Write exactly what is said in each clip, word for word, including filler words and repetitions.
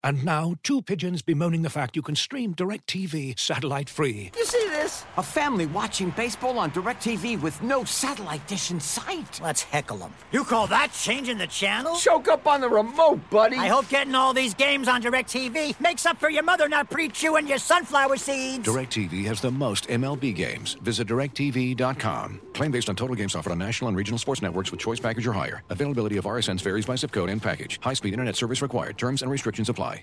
And now, two pigeons bemoaning the fact you can stream DirecTV satellite-free. You see this? A family watching baseball on DirecTV with no satellite dish in sight. Let's heckle them. You call that changing the channel? Choke up on the remote, buddy. I hope getting all these games on DirecTV makes up for your mother not pre-chewing your sunflower seeds. DirecTV has the most M L B games. Visit direct T V dot com. Claim based on total games offered on national and regional sports networks with choice package or higher. Availability of R S Ns varies by zip code and package. High-speed internet service required. Terms and restrictions apply.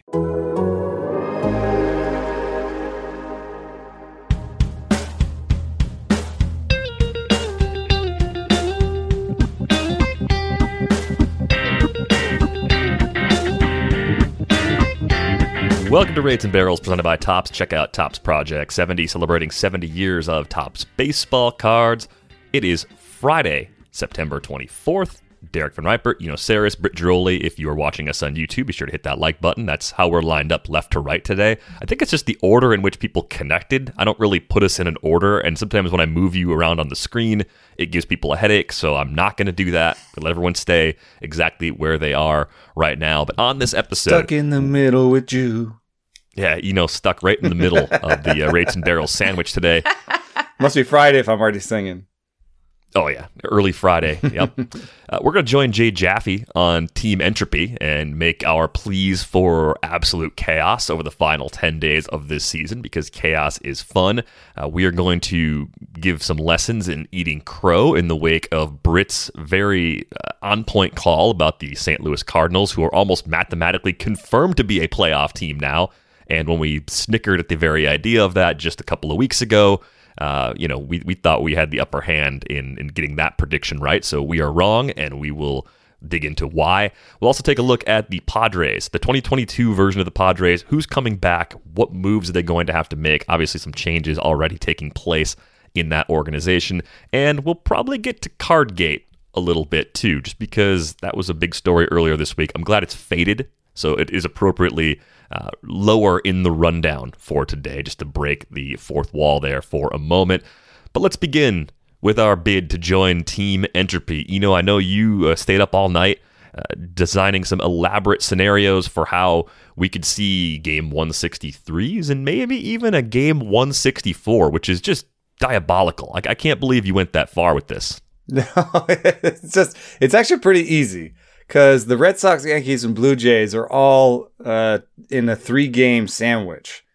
Welcome to Rates and Barrels, presented by Topps. Check out Topps Project seventy, celebrating seventy years of Topps baseball cards. It is Friday, September twenty-fourth. Derek Van Riper, Eno Sarris, Britt Giroli. If you are watching us on YouTube, be sure to hit that like button. That's how we're lined up left to right today. I think it's just the order in which people connected. I don't really put us in an order, and sometimes when I move you around on the screen, it gives people a headache, so I'm not going to do that. But let everyone stay exactly where they are right now. But on this episode... Stuck in the middle with you. Yeah, Eno stuck right in the middle of the uh, Rates and Barrels sandwich today. Must be Friday if I'm already singing. Oh, yeah. Early Friday. Yep. uh, we're going to join Jay Jaffe on Team Entropy and make our pleas for absolute chaos over the final ten days of this season, because chaos is fun. Uh, we are going to give some lessons in eating crow in the wake of Britt's very uh, on-point call about the Saint Louis Cardinals, who are almost mathematically confirmed to be a playoff team now. And when we snickered at the very idea of that just a couple of weeks ago, uh, you know, we, we thought we had the upper hand in, in getting that prediction right. So we are wrong, and we will dig into why. We'll also take a look at the Padres, the twenty twenty-two version of the Padres. Who's coming back? What moves are they going to have to make? Obviously, some changes already taking place in that organization. And we'll probably get to Cardgate a little bit, too, just because that was a big story earlier this week. I'm glad it's faded, so it is appropriately Uh, lower in the rundown for today, just to break the fourth wall there for a moment. But let's begin with our bid to join Team Entropy. You know, I know you uh, stayed up all night uh, designing some elaborate scenarios for how we could see game one sixty-threes and maybe even a game one sixty-four, which is just diabolical. Like, I can't believe you went that far with this. No, it's just, it's actually pretty easy. Because the Red Sox, Yankees, and Blue Jays are all uh, in a three-game sandwich.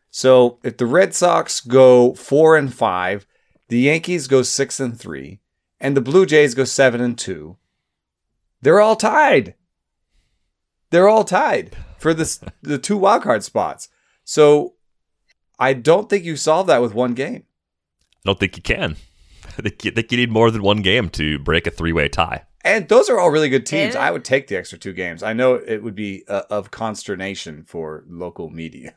So if the Red Sox go four and five, the Yankees go six and three, and the Blue Jays go seven and two, they're all tied. They're all tied for this, the two wildcard spots. So I don't think you solve that with one game. I don't think you can. I think you, I think you need more than one game to break a three-way tie. And those are all really good teams. Yeah. I would take the extra two games. I know it would be uh, of consternation for local media.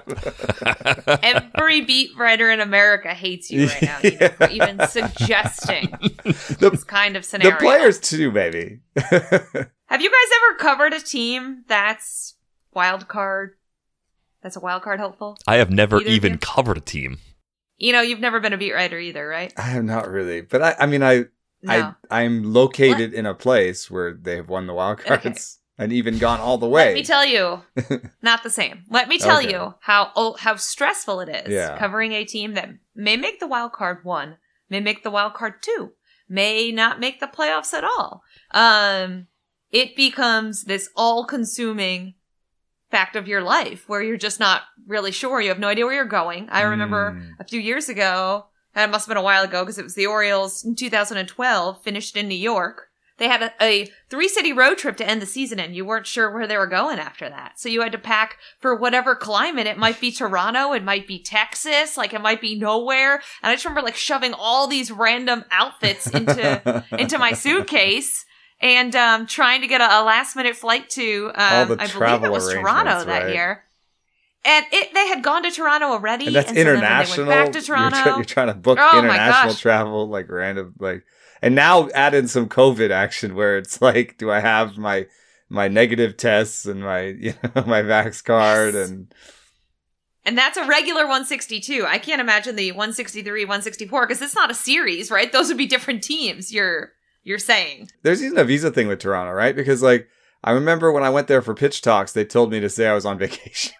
Every beat writer in America hates you right now, even, for even suggesting the, this kind of scenario. The players too, baby. Have you guys ever covered a team that's wild card? That's a wild card hopeful? I have never Either even you? covered a team. You know, you've never been a beat writer either, right? I am not really, but I, I mean, I, No. I, I'm located What? in a place where they have won the wild cards Okay. and even gone all the way. Let me tell you, not the same. Let me tell Okay. you how oh, how stressful it is Yeah. covering a team that may make the wild card one, may make the wild card two, may not make the playoffs at all. Um, it becomes this all-consuming fact of your life where you're just not really sure. You have no idea where you're going. I remember Mm. a few years ago, and it must have been a while ago because it was the Orioles in two thousand twelve, finished in New York. They had a, a three-city road trip to end the season, and you weren't sure where they were going after that. So you had to pack for whatever climate. It might be Toronto, it might be Texas, like it might be nowhere. And I just remember like shoving all these random outfits into into my suitcase and um, trying to get a, a last-minute flight to, All um, the I believe travel it was Toronto arrangements, that right? year. And it, they had gone to Toronto already. And that's and so then international. They went back to Toronto. You're, try- you're trying to book Oh my international gosh. travel, like random, like, and now add in some COVID action where it's like, do I have my my negative tests and my you know my Vax card Yes. and And that's a regular one sixty-two. I can't imagine the one sixty-three, one sixty-four because it's not a series, right? Those would be different teams. You're you're saying. there's even a visa thing with Toronto, right? Because like I remember when I went there for pitch talks, they told me to say I was on vacation.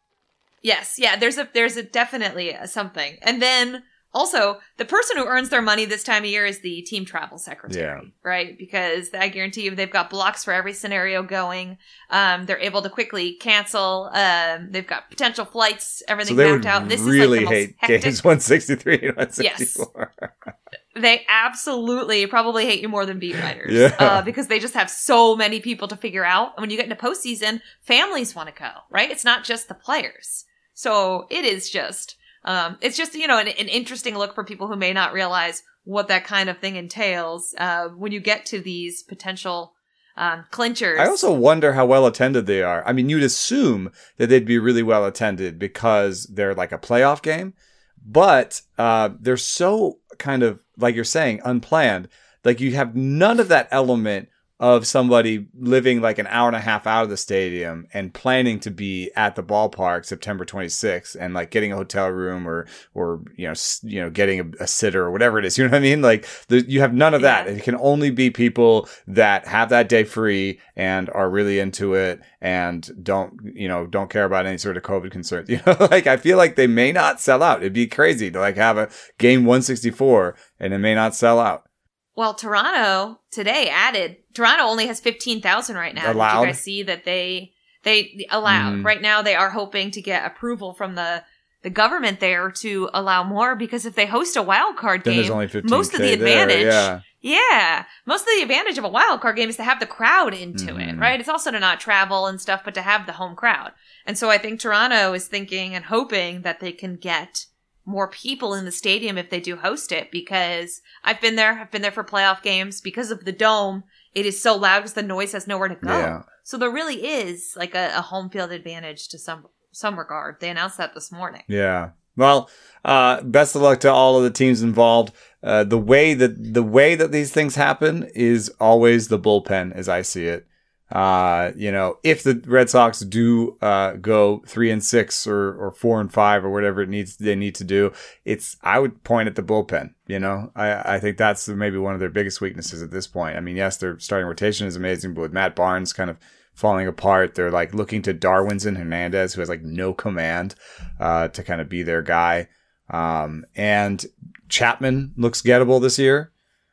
Yes, yeah, there's a there's a definitely a something. And then also, the person who earns their money this time of year is the team travel secretary, Yeah. right? Because I guarantee you they've got blocks for every scenario going. Um, they're able to quickly cancel. Um, they've got potential flights, everything So they mapped would out. This really is like the hate most hectic. games one sixty-three and one sixty-four. Yes. They absolutely probably hate you more than beat writers. Yeah. Uh, because they just have so many people to figure out. And when you get into postseason, families want to go, right? It's not just the players. So it is just... Um, it's just, you know, an, an interesting look for people who may not realize what that kind of thing entails uh, when you get to these potential um, clinchers. I also wonder how well attended they are. I mean, you'd assume that they'd be really well attended because they're like a playoff game, but uh, they're so kind of, like you're saying, unplanned. Like you have none of that element of somebody living like an hour and a half out of the stadium and planning to be at the ballpark September twenty-sixth and like getting a hotel room or, or, you know, s- you know, getting a, a sitter or whatever it is. You know what I mean? Like the, you have none of that. Yeah. It can only be people that have that day free and are really into it and don't, you know, don't care about any sort of COVID concerns. You know, like I feel like they may not sell out. It'd be crazy to like have a game one sixty-four and it may not sell out. Well, Toronto today added, Toronto only has fifteen thousand right now. Allowed? Did you guys see that they, they allowed Mm. right now? They are hoping to get approval from the, the government there to allow more because if they host a wild card Then game, there's only fifteen most of the there, advantage, yeah. yeah, most of the advantage of a wild card game is to have the crowd into Mhm. it, right? It's also to not travel and stuff, but to have the home crowd. And so I think Toronto is thinking and hoping that they can get more people in the stadium if they do host it, because I've been there. I've been there for playoff games because of the dome. It is so loud because the noise has nowhere to go. Yeah. So there really is like a, a home field advantage to some some regard. They announced that this morning. Yeah. Well, uh, best of luck to all of the teams involved. Uh, the way that the way that these things happen is always the bullpen, as I see it. Uh, you know, if the Red Sox do uh, go three and six or, or four and five or whatever it needs they need to do, it's I would point at the bullpen. You know, I, I think that's maybe one of their biggest weaknesses at this point. I mean, yes, their starting rotation is amazing, but with Matt Barnes kind of falling apart, they're like looking to Darwinzon Hernandez, who has like no command, uh, to kind of be their guy. Um, and Chapman looks gettable this year.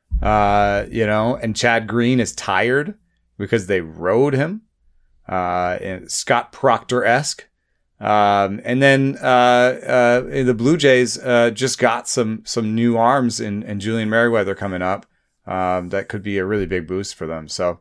Uh, you know, and Chad Green is tired because they rode him, uh, and Scott Proctor-esque. Um, and then, uh, uh, the Blue Jays, uh, just got some, some new arms in, in Julian Merriweather coming up. Um, that could be a really big boost for them. So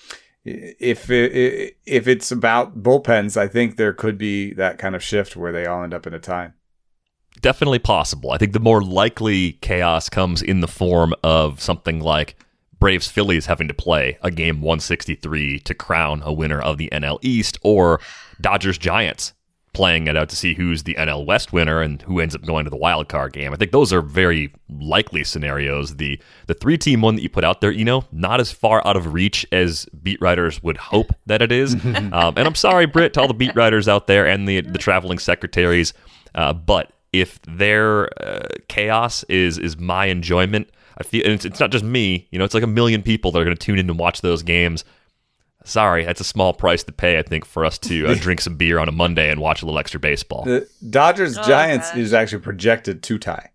if, it, if it's about bullpens, I think there could be that kind of shift where they all end up in a tie. Definitely possible. I think the more likely chaos comes in the form of something like Braves Phillies having to play a game one sixty-three to crown a winner of the N L East, or Dodgers Giants playing it out to see who's the N L West winner and who ends up going to the wild card game. I think those are very likely scenarios. The the three team one that you put out there, you know, not as far out of reach as beat writers would hope that it is. um, and I'm sorry, Britt, to all the beat writers out there and the the traveling secretaries, uh, but if their uh, chaos is is my enjoyment, I feel, and it's, it's not just me, you know, it's like a million people that are going to tune in and watch those games. Sorry, that's a small price to pay, I think, for us to uh, drink some beer on a Monday and watch a little extra baseball. The Dodgers Oh, Giants gosh. is actually projected to tie.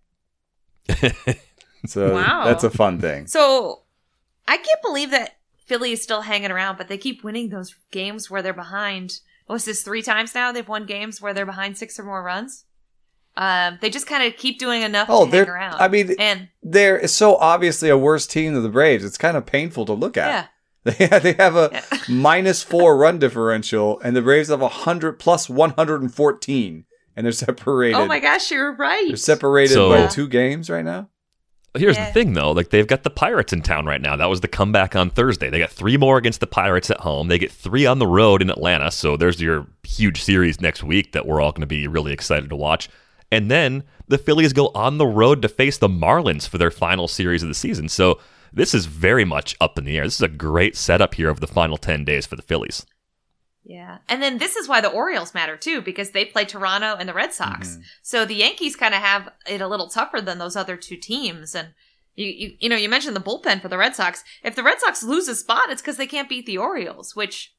So Wow. that's a fun thing. So I can't believe that Philly is still hanging around, but they keep winning those games where they're behind. What's this, three times now? They've won games where they're behind six or more runs. Um, they just kind of keep doing enough Oh, to hang they're- around. I mean, and They're so obviously a worse team than the Braves. It's kind of painful to look at. yeah, They they have a Yeah. minus four run differential, and the Braves have a hundred plus one hundred and fourteen, and they're separated. oh my gosh, you're right. They're separated So- by two games right now. Here's Yeah. the thing, though. Like, they've got the Pirates in town right now. That was the comeback on Thursday. They got three more against the Pirates at home. They get three on the road in Atlanta. So there's your huge series next week that we're all going to be really excited to watch. And then the Phillies go on the road to face the Marlins for their final series of the season. So this is very much up in the air. This is a great setup here of the final ten days for the Phillies. Yeah. And then this is why the Orioles matter too, because they play Toronto and the Red Sox. Mm-hmm. So the Yankees kind of have it a little tougher than those other two teams. And you, you, you know, you mentioned the bullpen for the Red Sox. If the Red Sox lose a spot, it's because they can't beat the Orioles, which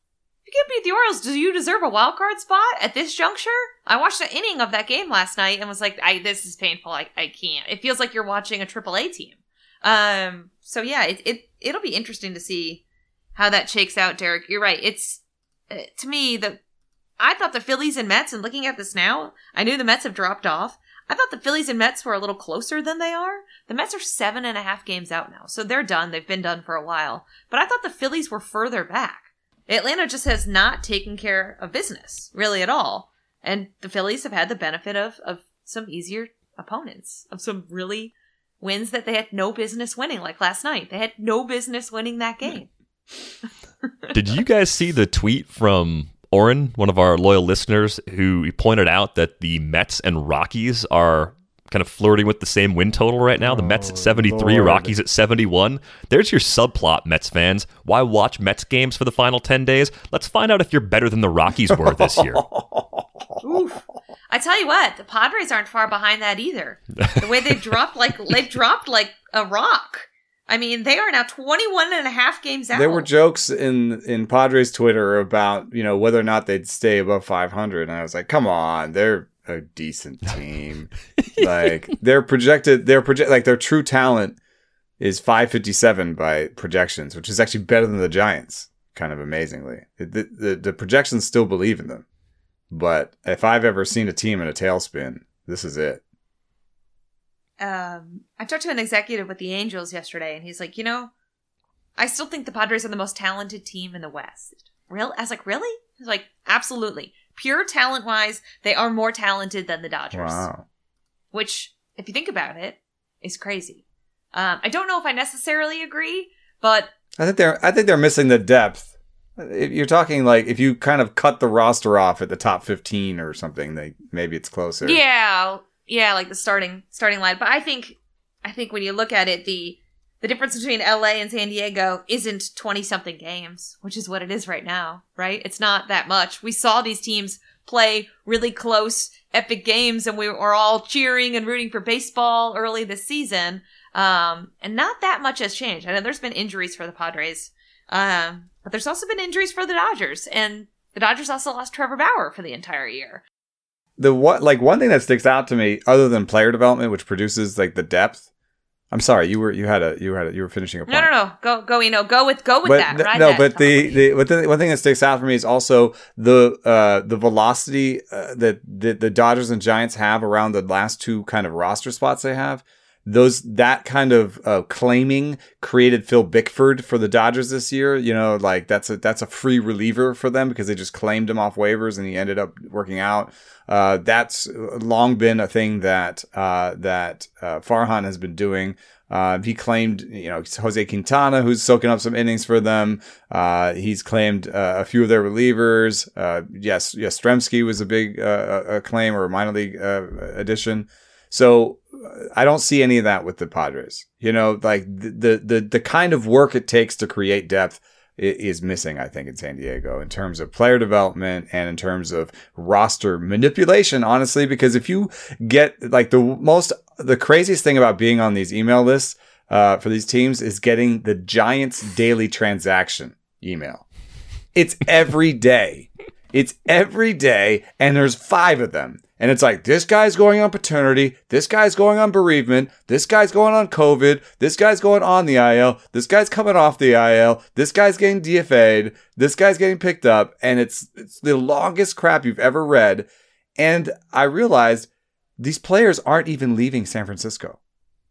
you can't beat the Orioles, do you deserve a wild card spot at this juncture? I watched an inning of that game last night and was like, I this is painful. I, I can't. It feels like you're watching a triple A team. Um. So yeah, it it it'll be interesting to see how that shakes out, Derek. You're right. It's uh, to me the I thought the Phillies and Mets, and looking at this now, I knew the Mets have dropped off. I thought the Phillies and Mets were a little closer than they are. The Mets are seven and a half games out now, so they're done. They've been done for a while. But I thought the Phillies were further back. Atlanta just has not taken care of business, really at all. And the Phillies have had the benefit of, of some easier opponents, of some really wins that they had no business winning, like last night. They had no business winning that game. Did you guys see the tweet from Oren, one of our loyal listeners, who pointed out that the Mets and Rockies are kind of flirting with the same win total right now? The Mets at seventy-three, Lord. Rockies at seventy-one. There's your subplot, Mets fans. Why watch Mets games for the final ten days? Let's find out if you're better than the Rockies were this year. Oof. I tell you what, the Padres aren't far behind that either. The way they dropped like they dropped like a rock. I mean, they are now twenty-one and a half games out. There were jokes in, in Padres Twitter about, you know, whether or not they'd stay above five hundred. And I was like, come on, they're a decent team. Like, they're projected, they're project, like, their true talent is five fifty-seven by projections, which is actually better than the Giants, kind of amazingly. The, the, the projections still believe in them. But if I've ever seen a team in a tailspin, this is it. Um, I talked to an executive with the Angels yesterday, and he's like, you know, I still think the Padres are the most talented team in the West. Real? I was like, really? He's like, absolutely. Pure talent-wise, they are more talented than the Dodgers. Wow. Which, if you think about it, is crazy. Um, I don't know if I necessarily agree, but I think they're I think they're missing the depth. If you're talking like if you kind of cut the roster off at the top fifteen or something, they maybe it's closer. yeah, yeah, like the starting starting line. But I think I think when you look at it, the the difference between L A and San Diego isn't twenty something games, which is what it is right now, right? It's not that much. We saw these teams play really close, epic games, and we were all cheering and rooting for baseball early this season. Um, and not that much has changed. I know there's been injuries for the Padres, um, but there's also been injuries for the Dodgers, and the Dodgers also lost Trevor Bauer for the entire year. The what like one thing that sticks out to me, other than player development, which produces like the depth. I'm sorry, you were you had a you had a, you were finishing a point. No, no, no, go go, you know, go with go with but that. th- Ride no, that, but the, Tom. the one thing, one thing that sticks out for me is also the uh, the velocity uh, that the, the Dodgers and Giants have around the last two kind of roster spots they have. Those that kind of uh, claiming created Phil Bickford for the Dodgers this year. You know, like that's a that's a free reliever for them because they just claimed him off waivers and he ended up working out. Uh, that's long been a thing that uh, that uh, Farhan has been doing. Uh, he claimed, you know, Jose Quintana, who's soaking up some innings for them. Uh, he's claimed uh, a few of their relievers. Uh, yes, yes, Yastrzemski was a big uh, a claim or a minor league uh, addition. So I don't see any of that with the Padres. You know, like the, the, the kind of work it takes to create depth is missing, I think, in San Diego in terms of player development and in terms of roster manipulation, honestly, because if you get like the most, the craziest thing about being on these email lists uh, for these teams is getting the Giants daily transaction email. It's every day. It's every day. And there's five of them. And it's like, this guy's going on paternity. This guy's going on bereavement. This guy's going on COVID. This guy's going on the I L. This guy's coming off the I L. This guy's getting D F A'd. This guy's getting picked up. And it's, it's the longest crap you've ever read. And I realized these players aren't even leaving San Francisco.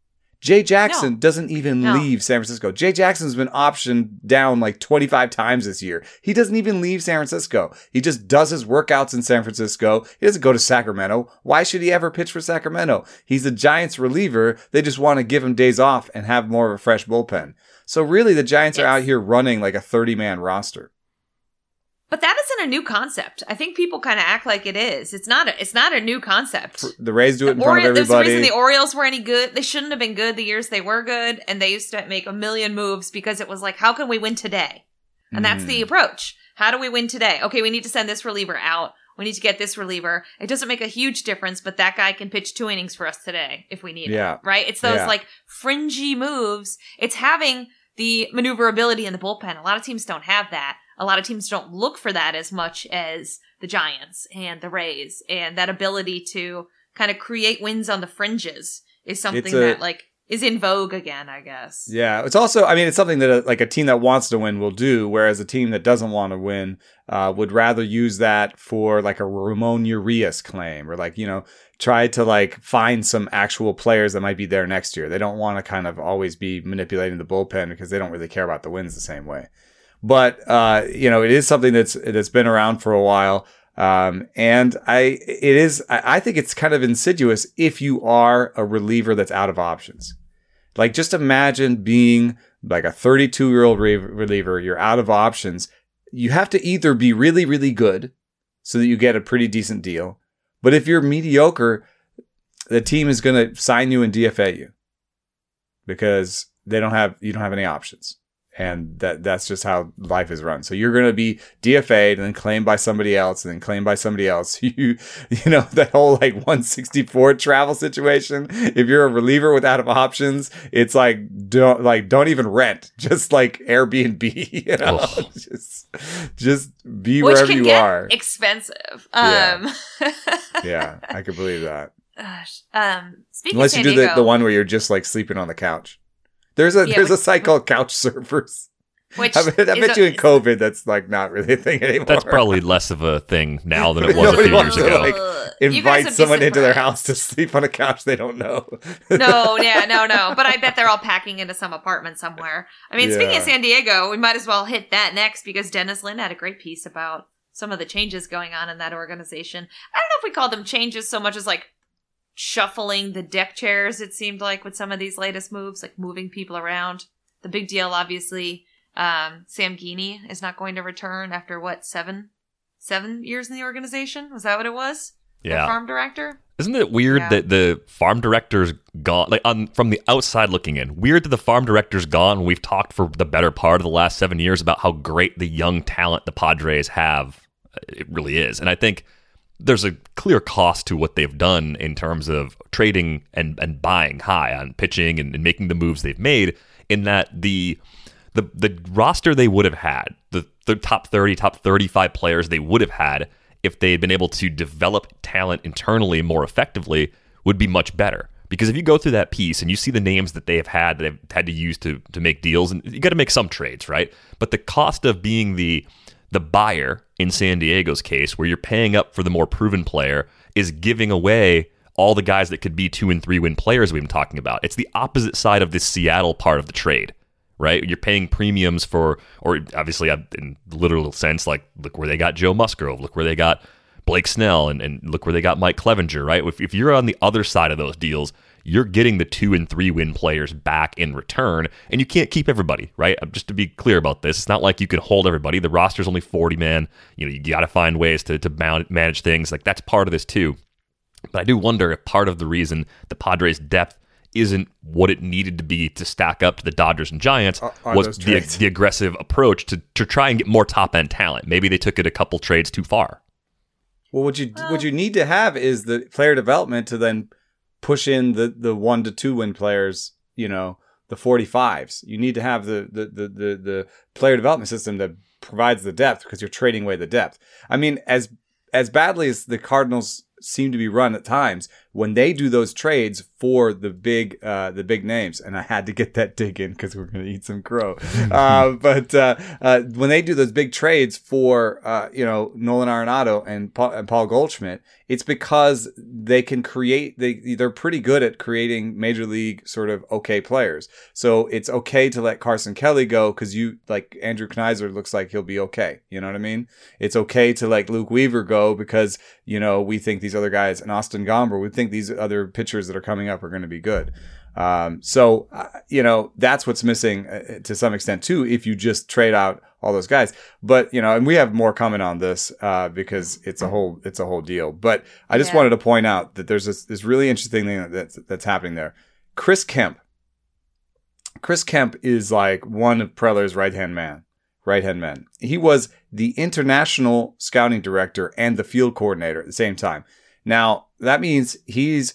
Jay Jackson No. doesn't even No. leave San Francisco. Jay Jackson's been optioned down like twenty-five times this year. He doesn't even leave San Francisco. He just does his workouts in San Francisco. He doesn't go to Sacramento. Why should he ever pitch for Sacramento? He's a Giants reliever. They just want to give him days off and have more of a fresh bullpen. So really, the Giants Yes. are out here running like a thirty-man roster. But that isn't a new concept. I think people kind of act like it is. It's not a, it's not a new concept. The Rays do it in front Ori- of There's a reason everybody. the Orioles were any good. They shouldn't have been good the years they were good, and they used to make a million moves because it was like, how can we win today? And that's the approach. How do we win today? Okay, we need to send this reliever out. We need to get this reliever. It doesn't make a huge difference, but that guy can pitch two innings for us today if we need Yeah. it. Right? It's those Yeah. like fringy moves. It's having the maneuverability in the bullpen. A lot of teams don't have that. a lot of teams don't look for that as much as the Giants and the Rays, and that ability to kind of create wins on the fringes is something a, that like is in vogue again, I guess. Yeah, it's also, I mean, it's something that a, like a team that wants to win will do, whereas a team that doesn't want to win uh, would rather use that for like a Ramon Urias claim, or like, you know, try to like find some actual players that might be there next year. They don't want to kind of always be manipulating the bullpen because they don't really care about the wins the same way. But uh, you know, it is something that's that's been around for a while. Um, and I, it is, I, I think it's kind of insidious if you are a reliever that's out of options. Like, just imagine being like a thirty-two year old re- reliever, you're out of options. You have to either be really, really good so that you get a pretty decent deal. But if you're mediocre, the team is going to sign you and D F A you because they don't have, you don't have any options. And that that's just how life is run. So you're going to be D F A'd and then claimed by somebody else and then claimed by somebody else. You you know, that whole like one sixty-four travel situation. If you're a reliever with out of options, it's like, don't like, don't even rent. Just like Airbnb, you know, just, just be Which wherever can you get are. Expensive. Yeah. Um, Yeah, I could believe that. Gosh. Um, speaking Unless of you San do the, Diego, the one where you're just like sleeping on the couch. There's a Yeah, there's a which- site called Couch Surfers. which I bet, I is bet a- you in is- COVID that's like not really a thing anymore. That's probably less of a thing now than it was a Nobody few wants years to, ago. like, Ugh. You guys invite would be someone into their surprised. house to sleep on a couch they don't know. No, yeah, no, no. But I bet they're all packing into some apartment somewhere. I mean, speaking Yeah. of San Diego, we might as well hit that next because Dennis Lin had a great piece about some of the changes going on in that organization. I don't know if we call them changes so much as like shuffling the deck chairs, it seemed like, with some of these latest moves, like moving people around. The big deal, obviously, um, Sam Geeney is not going to return after, what, seven? Seven years in the organization? Was that what it was? Yeah. The farm director? Isn't it weird Yeah. that the farm director's gone? Like, on from the outside looking in, weird that the farm director's gone. We've talked for the better part of the last seven years about how great the young talent the Padres have. It really is, and I think there's a clear cost to what they've done in terms of trading and, and buying high on pitching and, and making the moves they've made. In that the the the roster they would have had, the the top thirty, top thirty-five players they would have had if they had been able to develop talent internally more effectively would be much better. Because if you go through that piece and you see the names that they have had that they've had to use to to make deals, and you got to make some trades, right? But the cost of being the the buyer in San Diego's case, where you're paying up for the more proven player, is giving away all the guys that could be two and three win players we've been talking about. It's the opposite side of this Seattle part of the trade, right? You're paying premiums for, or obviously in the literal sense, like look where they got Joe Musgrove, look where they got Blake Snell, and, and look where they got Mike Clevenger, right? If, if you're on the other side of those deals, you're getting the two and three win players back in return, and you can't keep everybody, right? Just to be clear about this, it's not like you can hold everybody. The roster's only forty man. You know, you got to find ways to to manage things. Like, that's part of this too. But I do wonder if part of the reason the Padres' depth isn't what it needed to be to stack up to the Dodgers and Giants Are- are was those the, trades. the aggressive approach to to try and get more top end talent. Maybe they took it a couple trades too far. Well, what you what you need to have is the player development to then push in the, the one to two win players, you know, the forty-fives. You need to have the the, the, the the player development system that provides the depth, because you're trading away the depth. I mean, as as badly as the Cardinals seem to be run at times, when they do those trades for the big uh the big names, and I had to get that dig in because we're going to eat some crow, uh, but uh, uh when they do those big trades for uh you know Nolan Arenado and Paul, and Paul Goldschmidt, it's because they can create, they they're pretty good at creating major league sort of okay players. So it's okay to let Carson Kelly go because you like Andrew Knizer looks like he'll be okay. You know what I mean? It's okay to let Luke Weaver go because, you know, we think these other guys, and Austin Gomber, we think these other pitchers that are coming up are going to be good. Um, so, uh, you know, that's what's missing uh, to some extent too, if you just trade out all those guys. But, you know, and we have more comment on this, uh, because it's a whole, it's a whole deal. But I just Yeah. wanted to point out that there's this, this really interesting thing that's, that's happening there. Chris Kemp. Chris Kemp is like one of Preller's right-hand man, right-hand men. He was the international scouting director and the field coordinator at the same time. Now, that means he's,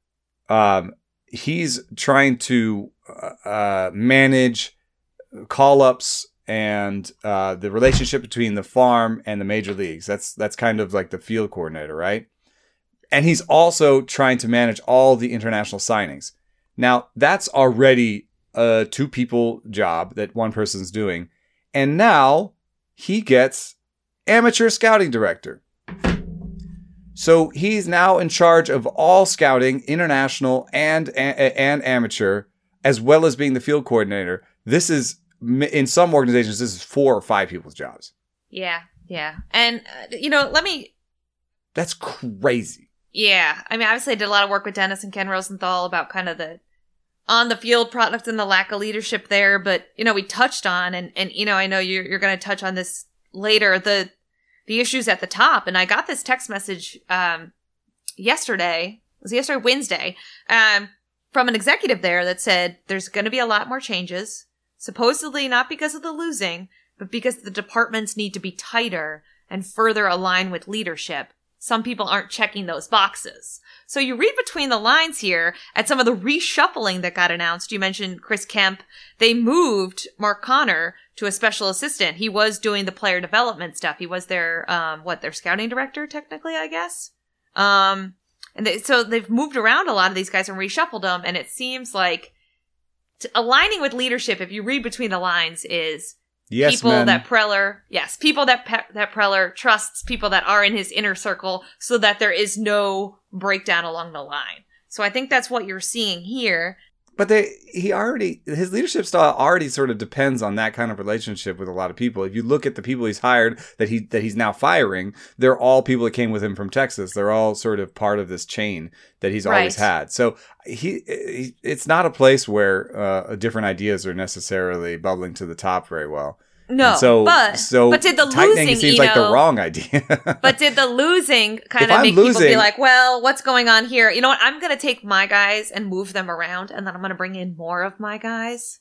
um, he's trying to uh, manage call-ups and uh, the relationship between the farm and the major leagues. That's that's kind of like the field coordinator, right? And he's also trying to manage all the international signings. Now, that's already a two-people job that one person's doing. And now he gets amateur scouting director. So he's now in charge of all scouting, international and and amateur, as well as being the field coordinator. This is, in some organizations, this is four or five people's jobs. Yeah, yeah. And, uh, you know, let me... That's crazy. Yeah. I mean, obviously I did a lot of work with Dennis and Ken Rosenthal about kind of the on-the-field product and the lack of leadership there. But, you know, we touched on, and, and you know, I know you're, you're going to touch on this later, the... the issues at the top. And I got this text message um, yesterday, it was yesterday, Wednesday, um, from an executive there that said there's going to be a lot more changes, supposedly not because of the losing, but because the departments need to be tighter and further align with leadership. Some people aren't checking those boxes. So you read between the lines here at some of the reshuffling that got announced. You mentioned Chris Kemp. They moved Mark Connor to a special assistant. He was doing the player development stuff. He was their, um, what, their scouting director, technically, I guess. Um, and they, so they've moved around a lot of these guys and reshuffled them. And it seems like t- aligning with leadership, if you read between the lines, is yes, people men. that Preller, yes, people that Pe- that Preller trusts, people that are in his inner circle, so that there is no breakdown along the line. So I think that's what you're seeing here. But they, he already, his leadership style already sort of depends on that kind of relationship with a lot of people. If you look at the people he's hired that he that he's now firing, they're all people that came with him from Texas. They're all sort of part of this chain that he's Right. always had. So he, he, it's not a place where uh, different ideas are necessarily bubbling to the top very well. No, And so, but so but did the tightening losing, seems you like know, the wrong idea. But did the losing kind If of I'm make people be losing- like, well, what's going on here? You know what? I'm going to take my guys and move them around, and then I'm going to bring in more of my guys.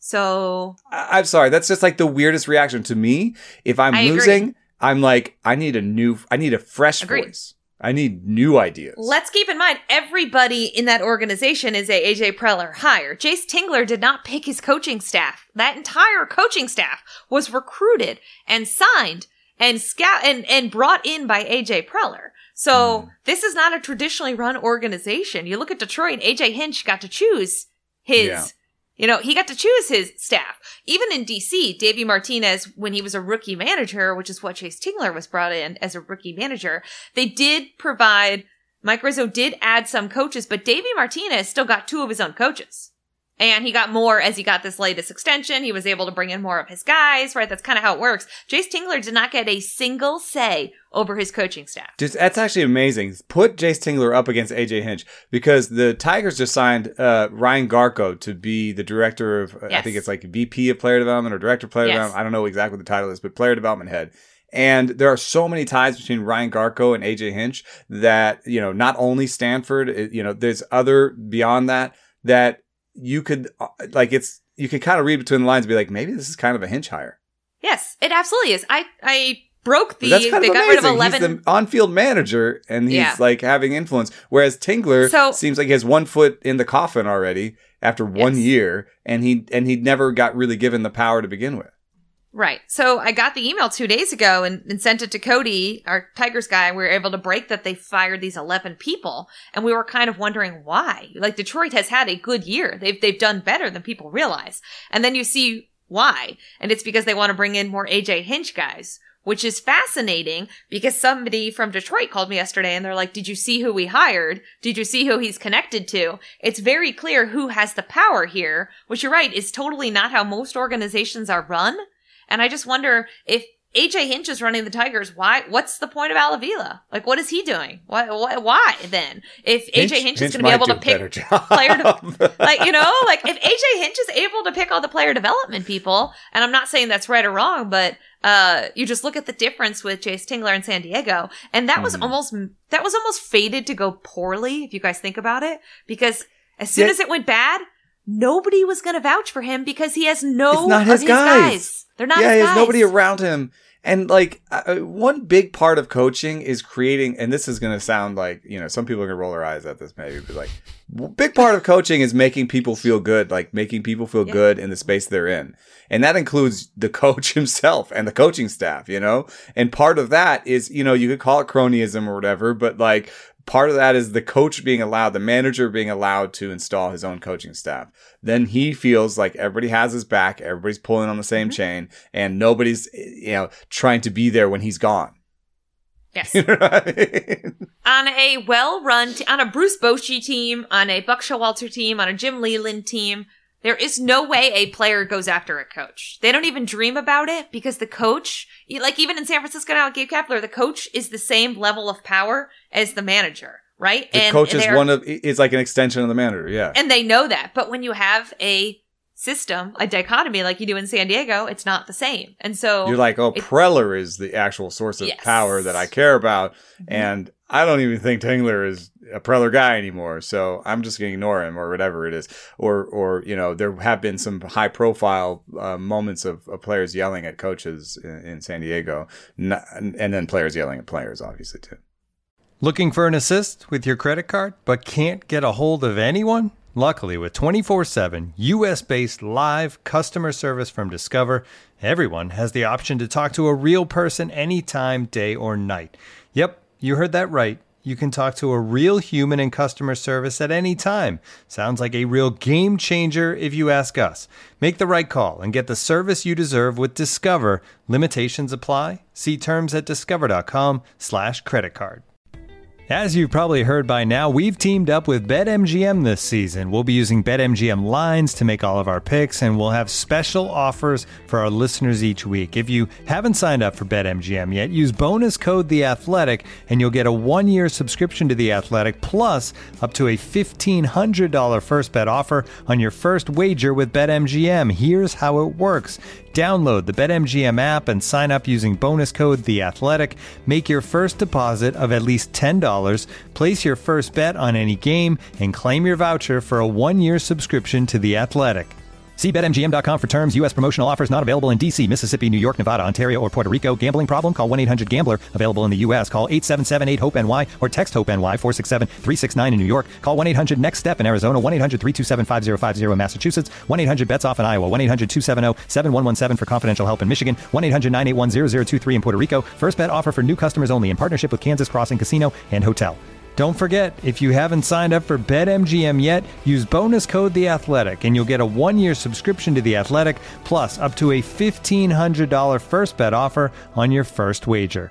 So I- I'm sorry. That's just like the weirdest reaction to me. If I'm I agree. losing, I'm like, I need a new, I need a fresh Agreed. voice. I need new ideas. let's keep in mind, everybody in that organization is a A J Preller hire. Jace Tingler did not pick his coaching staff. That entire coaching staff was recruited and signed and scout and, and brought in by A J Preller. So Hmm. this is not a traditionally run organization. You look at Detroit, A J Hinch got to choose his, Yeah. you know, he got to choose his staff. Even in D C, Davey Martinez, when he was a rookie manager, which is what Chase Tingler was brought in as a rookie manager, they did provide, Mike Rizzo did add some coaches, but Davey Martinez still got two of his own coaches. And he got more as he got this latest extension. He was able to bring in more of his guys, right? That's kind of how it works. Jace Tingler did not get a single say over his coaching staff. Just, that's actually amazing. Put Jace Tingler up against A J Hinch because the Tigers just signed uh, Ryan Garco to be the director of, uh, I Yes. think it's like V P of player development or director of player Yes. development. I don't know exactly what the title is, but player development head. And there are so many ties between Ryan Garco and A J Hinch that, you know, not only Stanford, it- you know, there's other beyond that, that you could, uh, like, it's, you could kind of read between the lines and be like, maybe this is kind of a Hinch hire. Yes, it absolutely is. I, I broke the, But that's kind they of got amazing. rid of eleven. He's the on-field manager, and he's Yeah. like having influence. Whereas Tingler So- seems like he has one foot in the coffin already after one Yes. year, and he and he never got really given the power to begin with. Right. So I got the email two days ago and, and sent it to Cody, our Tigers guy. We were able to break that they fired these eleven people. And we were kind of wondering why. Like, Detroit has had a good year. They've, they've done better than people realize. And then you see why. And it's because they want to bring in more A J Hinch guys, which is fascinating because somebody from Detroit called me yesterday and they're like, did you see who we hired? Did you see who he's connected to? It's very clear who has the power here, which you're right, is totally not how most organizations are run. And I just wonder if A J Hinch is running the Tigers, why? What's the point of Alavila? Like, what is he doing? Why? Why, why then? If A J Hinch, is going to be able to pick player, de- like you know, like if A J Hinch is able to pick all the player development people, and I'm not saying that's right or wrong, but uh, you just look at the difference with Jace Tingler in San Diego, and that was Mhm. almost that was almost fated to go poorly if you guys think about it, because as soon Yeah. as it went bad, nobody was going to vouch for him because he has no It's not of his his guys. guys. They're not yeah, his he guys. has nobody around him. And like uh, one big part of coaching is creating, and this is going to sound like, you know, some people are going to roll their eyes at this maybe, but like big part of coaching is making people feel good, like making people feel yeah. good in the space they're in. And that includes the coach himself and the coaching staff, you know, and part of that is, you know, you could call it cronyism or whatever, but like part of that is the coach being allowed, the manager being allowed to install his own coaching staff. Then he feels like everybody has his back, everybody's pulling on the same mm-hmm. chain, and nobody's, you know, trying to be there when he's gone. Yes. You know what I mean? On a well-run, t- on a Bruce Bochy team, on a Buck Showalter team, on a Jim Leland team, there is no way a player goes after a coach. They don't even dream about it because the coach, like even in San Francisco now, Gabe Kapler, the coach is the same level of power as the manager, right? The and coach is one of is like an extension of the manager, yeah. And they know that, but when you have a system, a dichotomy like you do in San Diego, it's not the same. And so you're like, oh, it, Preller is the actual source of yes. power that I care about, mm-hmm. and I don't even think Tingler is a Preller guy anymore, so I'm just going to ignore him or whatever it is. Or, or you know, there have been some high-profile uh, moments of, of players yelling at coaches in, in San Diego, Not, and then players yelling at players, obviously, too. Looking for an assist with your credit card, but can't get a hold of anyone? Luckily, with twenty-four seven U S-based live customer service from Discover, everyone has the option to talk to a real person anytime, day or night. Yep, you heard that right. You can talk to a real human in customer service at any time. Sounds like a real game changer if you ask us. Make the right call and get the service you deserve with Discover. Limitations apply. See terms at discover.com slash credit card. As you've probably heard by now, we've teamed up with BetMGM this season. We'll be using BetMGM lines to make all of our picks, and we'll have special offers for our listeners each week. If you haven't signed up for BetMGM yet, use bonus code The Athletic, and you'll get a one-year subscription to The Athletic, plus up to a fifteen hundred dollars first bet offer on your first wager with BetMGM. Here's how it works. Download the BetMGM app and sign up using bonus code The Athletic. Make your first deposit of at least ten dollars. Place your first bet on any game and claim your voucher for a one-year subscription to The Athletic. See Bet M G M dot com for terms. U S promotional offers not available in D C, Mississippi, New York, Nevada, Ontario, or Puerto Rico. Gambling problem? Call one eight hundred gambler. Available in the U S. Call eight seven seven eight hope N Y or text HOPE-NY four six seven three six nine in New York. Call one eight hundred next step in Arizona. one eight hundred three two seven five zero five zero in Massachusetts. one eight hundred bets off in Iowa. one eight hundred two seven zero seven one one seven for confidential help in Michigan. one eight hundred nine eight one zero zero two three in Puerto Rico. First bet offer for new customers only in partnership with Kansas Crossing Casino and Hotel. Don't forget, if you haven't signed up for BetMGM yet, use bonus code The Athletic, and you'll get a one-year subscription to The Athletic, plus up to a fifteen hundred dollars first bet offer on your first wager.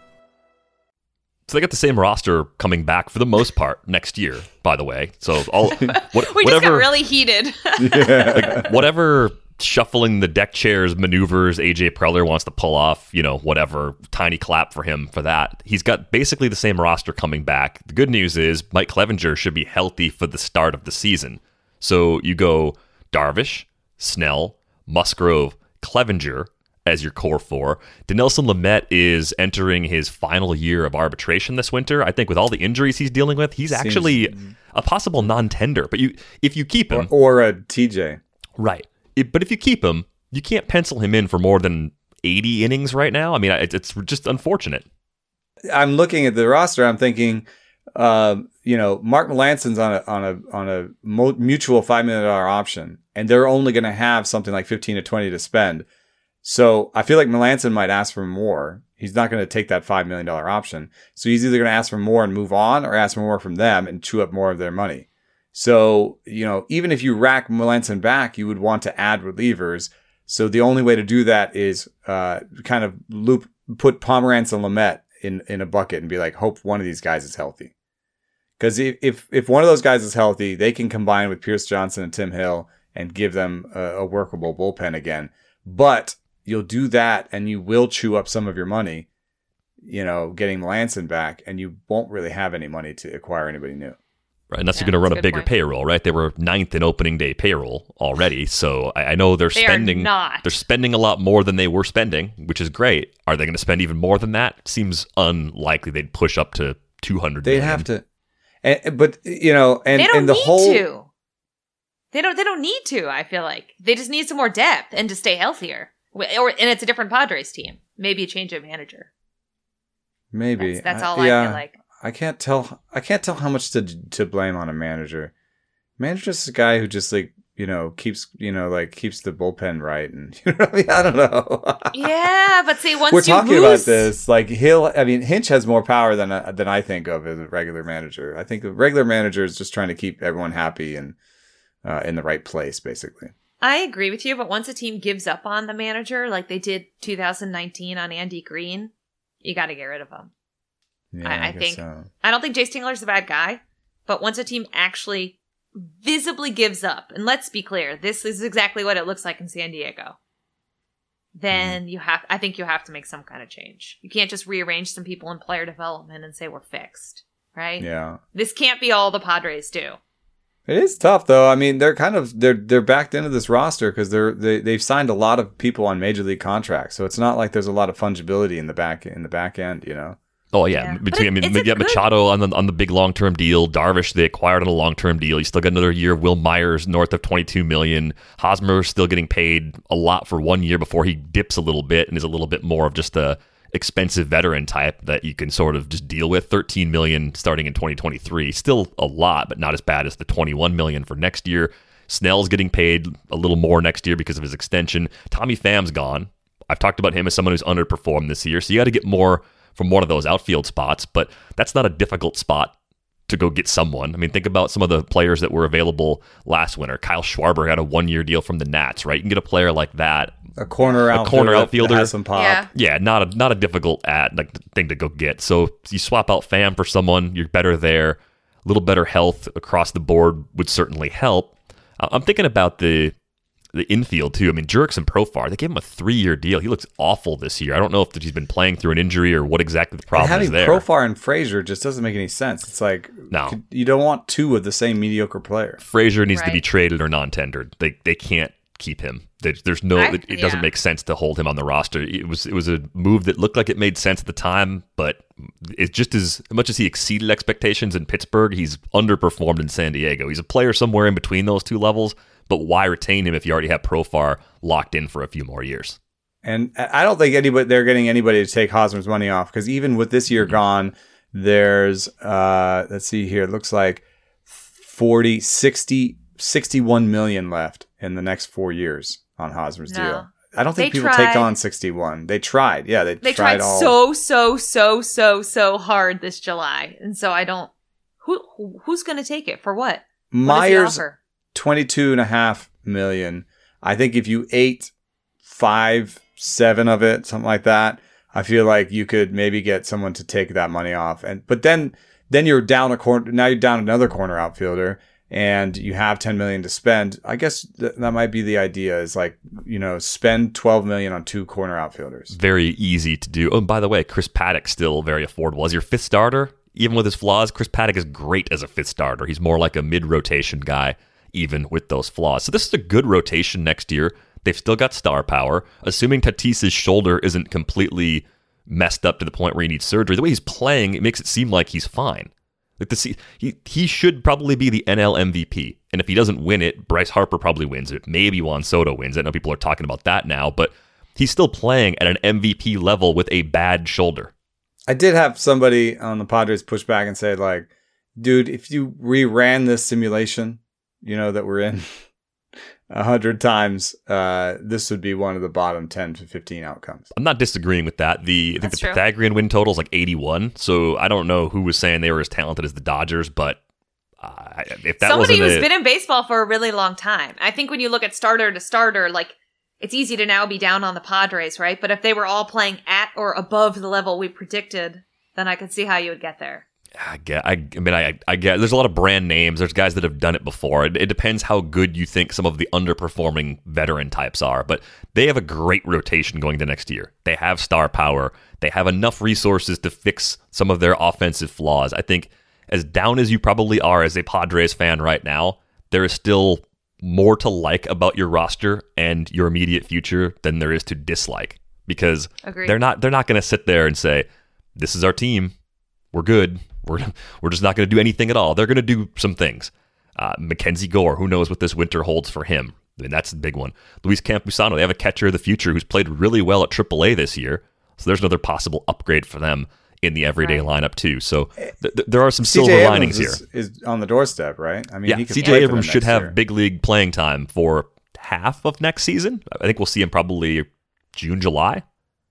So they got the same roster coming back for the most part next year, by the way. So all what, we whatever, just got really heated. Yeah. Like, whatever shuffling the deck chairs maneuvers A J Preller wants to pull off, you know, whatever, tiny clap for him for that. He's got basically the same roster coming back. The good news is Mike Clevenger should be healthy for the start of the season. So you go Darvish, Snell, Musgrove, Clevenger as your core four. Dinelson Lamet is entering his final year of arbitration this winter. I think with all the injuries he's dealing with, he's Seems, actually a possible non-tender. But you, if you keep him... Or, or a T J. Right. It, but if you keep him, you can't pencil him in for more than eighty innings right now. I mean, it, it's just unfortunate. I'm looking at the roster. I'm thinking, uh, you know, Mark Melanson's on a on a on a mutual five million dollar option, and they're only going to have something like fifteen to twenty to spend. So I feel like Melanson might ask for more. He's not going to take that five million dollar option. So he's either going to ask for more and move on, or ask for more from them and chew up more of their money. So, you know, even if you rack Melanson back, you would want to add relievers. So the only way to do that is uh, kind of loop, put Pomerantz and Lamet in, in a bucket and be like, hope one of these guys is healthy. Because if, if, if one of those guys is healthy, they can combine with Pierce Johnson and Tim Hill and give them a, a workable bullpen again. But you'll do that and you will chew up some of your money, you know, getting Melanson back, and you won't really have any money to acquire anybody new. Right, unless yeah, you're going to run a bigger point. payroll, right? They were ninth in opening day payroll already, so I, I know they're they spending. Are not. They're spending a lot more than they were spending, which is great. Are they going to spend even more than that? Seems unlikely. They'd push up to two hundred. They'd million. have to, and, but you know, and they don't and the need whole. To. They don't. They don't need to. I feel like they just need some more depth and to stay healthier. Or and it's a different Padres team. maybe a change of manager. Maybe That's, that's I- all yeah, I feel like. I can't tell. I can't tell how much to to blame on a manager. Manager's a guy who just like you know keeps you know like keeps the bullpen right, and you know what I mean. I don't know. Yeah, but see, once We're you talking lose, about this like he'll. I mean, Hinch has more power than uh, than I think of as a regular manager. I think the regular manager is just trying to keep everyone happy and uh, in the right place, basically. I agree with you, but once a team gives up on the manager, like they did two thousand nineteen on Andy Green, you got to get rid of him. Yeah, I, I guess think so. I don't think Jace Tingler's a bad guy, but once a team actually visibly gives up, and let's be clear, this is exactly what it looks like in San Diego, then mm. you have I think you have to make some kind of change. You can't just rearrange some people in player development and say we're fixed, right? Yeah. This can't be all the Padres do. It is tough though. I mean, they're kind of they're they're backed into this roster because they're they they've signed a lot of people on major league contracts, so it's not like there's a lot of fungibility in the back in the back end, you know. Oh yeah, Yeah. between I But mean, it's you a got good- Machado on the on the big long term deal. Darvish they acquired on a long term deal. You still got another year. Will Myers north of twenty two million. Hosmer still getting paid a lot for one year before he dips a little bit and is a little bit more of just a expensive veteran type that you can sort of just deal with. thirteen million starting in twenty twenty-three, still a lot, but not as bad as the twenty-one million for next year. Snell's getting paid a little more next year because of his extension. Tommy Pham's gone. I've talked about him as someone who's underperformed this year, so you got to get more from one of those outfield spots, but that's not a difficult spot to go get someone. I mean, think about some of the players that were available last winter. Kyle Schwarber got a one-year deal from the Nats, right? You can get a player like that. A corner A outfielder, corner that outfielder. has some pop. Yeah. Yeah, not a not a difficult ad like thing to go get. So you swap out Pham for someone, you're better there. A little better health across the board would certainly help. Uh, I'm thinking about the the infield too. I mean, Jurickson and Profar, they gave him a three-year deal. He looks awful this year. I don't know if he's been playing through an injury or what exactly the problem Having is there. Profar and Frazier just doesn't make any sense. It's like No. could- you don't want two of the same mediocre player. Frazier needs to be Right. traded or non-tendered. They they can't keep him. There- There's no. I- It, it doesn't yeah. make sense to hold him on the roster. It was it was a move that looked like it made sense at the time, but it's just as much as he exceeded expectations in Pittsburgh, he's underperformed in San Diego. He's a player somewhere in between those two levels. But why retain him if you already have Profar locked in for a few more years? And I don't think anybody they're getting anybody to take Hosmer's money off because even with this year gone, there's uh let's see here, it looks like forty, sixty, sixty-one million left in the next four years on Hosmer's No. deal. I don't think They people take tried. on sixty-one. They tried. Yeah, they, They tried, tried all. so, so, so, so, so hard this July. And so I don't... Who, who Who's going to take it? For what? What does he Myers offer? twenty-two and a half million. I think if you ate five, seven of it, something like that, I feel like you could maybe get someone to take that money off. And but then then you're down a corner. Now you're down another corner outfielder, and you have ten million to spend. I guess th- that might be the idea. Is like you know spend twelve million on two corner outfielders. Very easy to do. Oh, and by the way, Chris Paddock still very affordable as your fifth starter. Even with his flaws, Chris Paddock is great as a fifth starter. He's more like a mid-rotation guy, even with those flaws. So this is a good rotation next year. They've still got star power. Assuming Tatis's shoulder isn't completely messed up to the point where he needs surgery, the way he's playing, it makes it seem like he's fine. Like the he he should probably be the N L M V P. And if he doesn't win it, Bryce Harper probably wins it. Maybe Juan Soto wins it. I know people are talking about that now, but he's still playing at an M V P level with a bad shoulder. I did have somebody on the Padres push back and say, like, dude, if you reran this simulation, you know, that we're in a hundred times, uh, this would be one of the bottom ten to fifteen outcomes. I'm not disagreeing with that. The I think That's the true. Pythagorean win total is like eighty-one. So I don't know who was saying they were as talented as the Dodgers, but uh, if that Somebody wasn't who's a, been in baseball for a really long time. I think when you look at starter to starter, like, it's easy to now be down on the Padres, right? But if they were all playing at or above the level we predicted, then I could see how you would get there. I get, I, I mean, I, I get. There's a lot of brand names. There's guys that have done it before. It, it depends how good you think some of the underperforming veteran types are. But they have a great rotation going to next year. They have star power. They have enough resources to fix some of their offensive flaws. I think, as down as you probably are as a Padres fan right now, there is still more to like about your roster and your immediate future than there is to dislike, because Agreed. they're not they're not going to sit there and say, "This is our team. We're good. We're we're just not going to do anything at all." They're going to do some things. Uh, Mackenzie Gore, who knows what this winter holds for him? I mean, that's the big one. Luis Campusano, they have a catcher of the future who's played really well at triple A this year. So there's another possible upgrade for them in the everyday Right. lineup too. So th- th- there are some C J silver Abrams linings is, here. is on the doorstep, right? I mean, Yeah, he could C play J for Abrams them should next have year. big league playing time for half of next season. I think we'll see him probably June, July.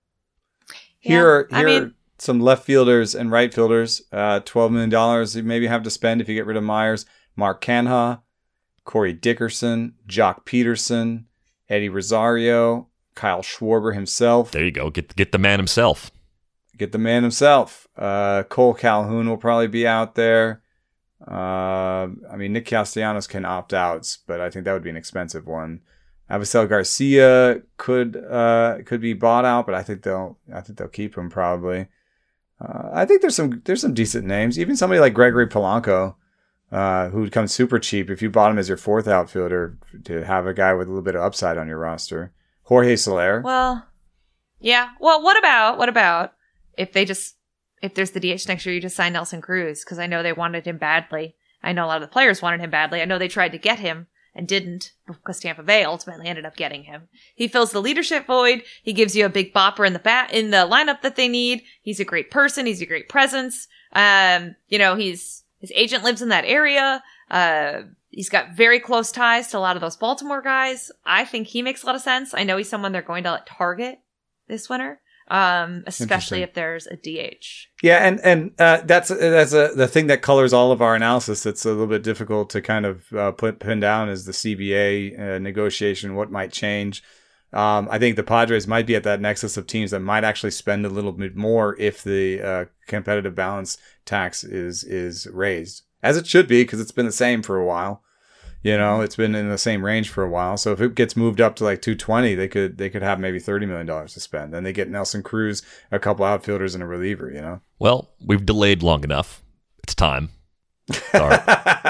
Here, Yeah, here I are mean- some left fielders and right fielders. Uh, twelve million dollars you maybe have to spend if you get rid of Myers. Mark Canha, Corey Dickerson, Jock Peterson, Eddie Rosario, Kyle Schwarber himself. There you go. Get get the man himself. Get the man himself. Uh, Cole Calhoun will probably be out there. Uh, I mean, Nick Castellanos can opt out, but I think that would be an expensive one. Avisel Garcia could uh, could be bought out, but I think they'll I think they'll keep him probably. Uh, I think there's some there's some decent names. Even somebody like Gregory Polanco, uh, who would come super cheap if you bought him as your fourth outfielder to have a guy with a little bit of upside on your roster. Jorge Soler. Well, yeah. Well, what about what about if they just if there's the D H next year, you just sign Nelson Cruz because I know they wanted him badly. I know a lot of the players wanted him badly. I know they tried to get him and didn't because Tampa Bay ultimately ended up getting him. He fills the leadership void. He gives you a big bopper in the bat in the lineup that they need. He's a great person. He's a great presence. Um, you know, he's his agent lives in that area. Uh, he's got very close ties to a lot of those Baltimore guys. I think he makes a lot of sense. I know he's someone they're going to target this winter. Um, especially if there's a D H. Yeah, and and uh, that's that's a the thing that colors all of our analysis. That's a little bit difficult to kind of uh, put pin down is the C B A uh, negotiation. What might change? Um, I think the Padres might be at that nexus of teams that might actually spend a little bit more if the uh, competitive balance tax is is raised, as it should be, because it's been the same for a while. You know, it's been in the same range for a while. So if it gets moved up to like two twenty, they could they could have maybe thirty million dollars to spend. Then they get Nelson Cruz, a couple outfielders, and a reliever. You know. Well, we've delayed long enough. It's time. Our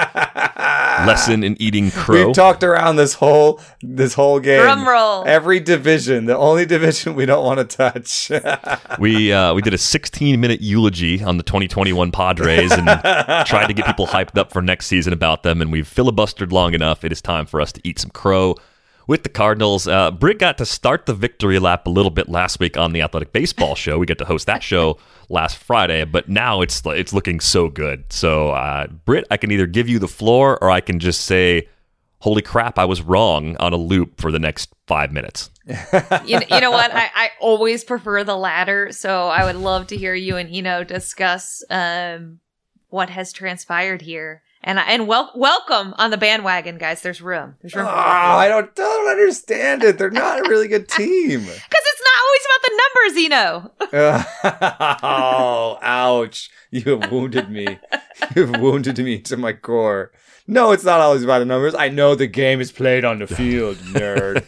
lesson in eating crow. We've talked around this whole this whole game. Drum roll. Every division, the only division we don't want to touch. we uh, we did a sixteen minute eulogy on the twenty twenty-one Padres and tried to get people hyped up for next season about them, and we've filibustered long enough. It is time for us to eat some crow with the Cardinals. Uh, Britt got to start the victory lap a little bit last week on the Athletic Baseball Show. We got to host that show last Friday, but now it's it's looking so good. So, uh, Britt, I can either give you the floor or I can just say, holy crap, I was wrong on a loop for the next five minutes. you, you know what? I, I always prefer the latter, so I would love to hear you and Eno discuss um, what has transpired here. And and wel- welcome on the bandwagon, guys. There's room. There's room. Oh, for both of you. I don't don't understand it. They're not a really good team. Because it's not always about the numbers, Eno. Oh, ouch. You have wounded me. You've wounded me to my core. No, it's not always about the numbers. I know the game is played on the field, nerd.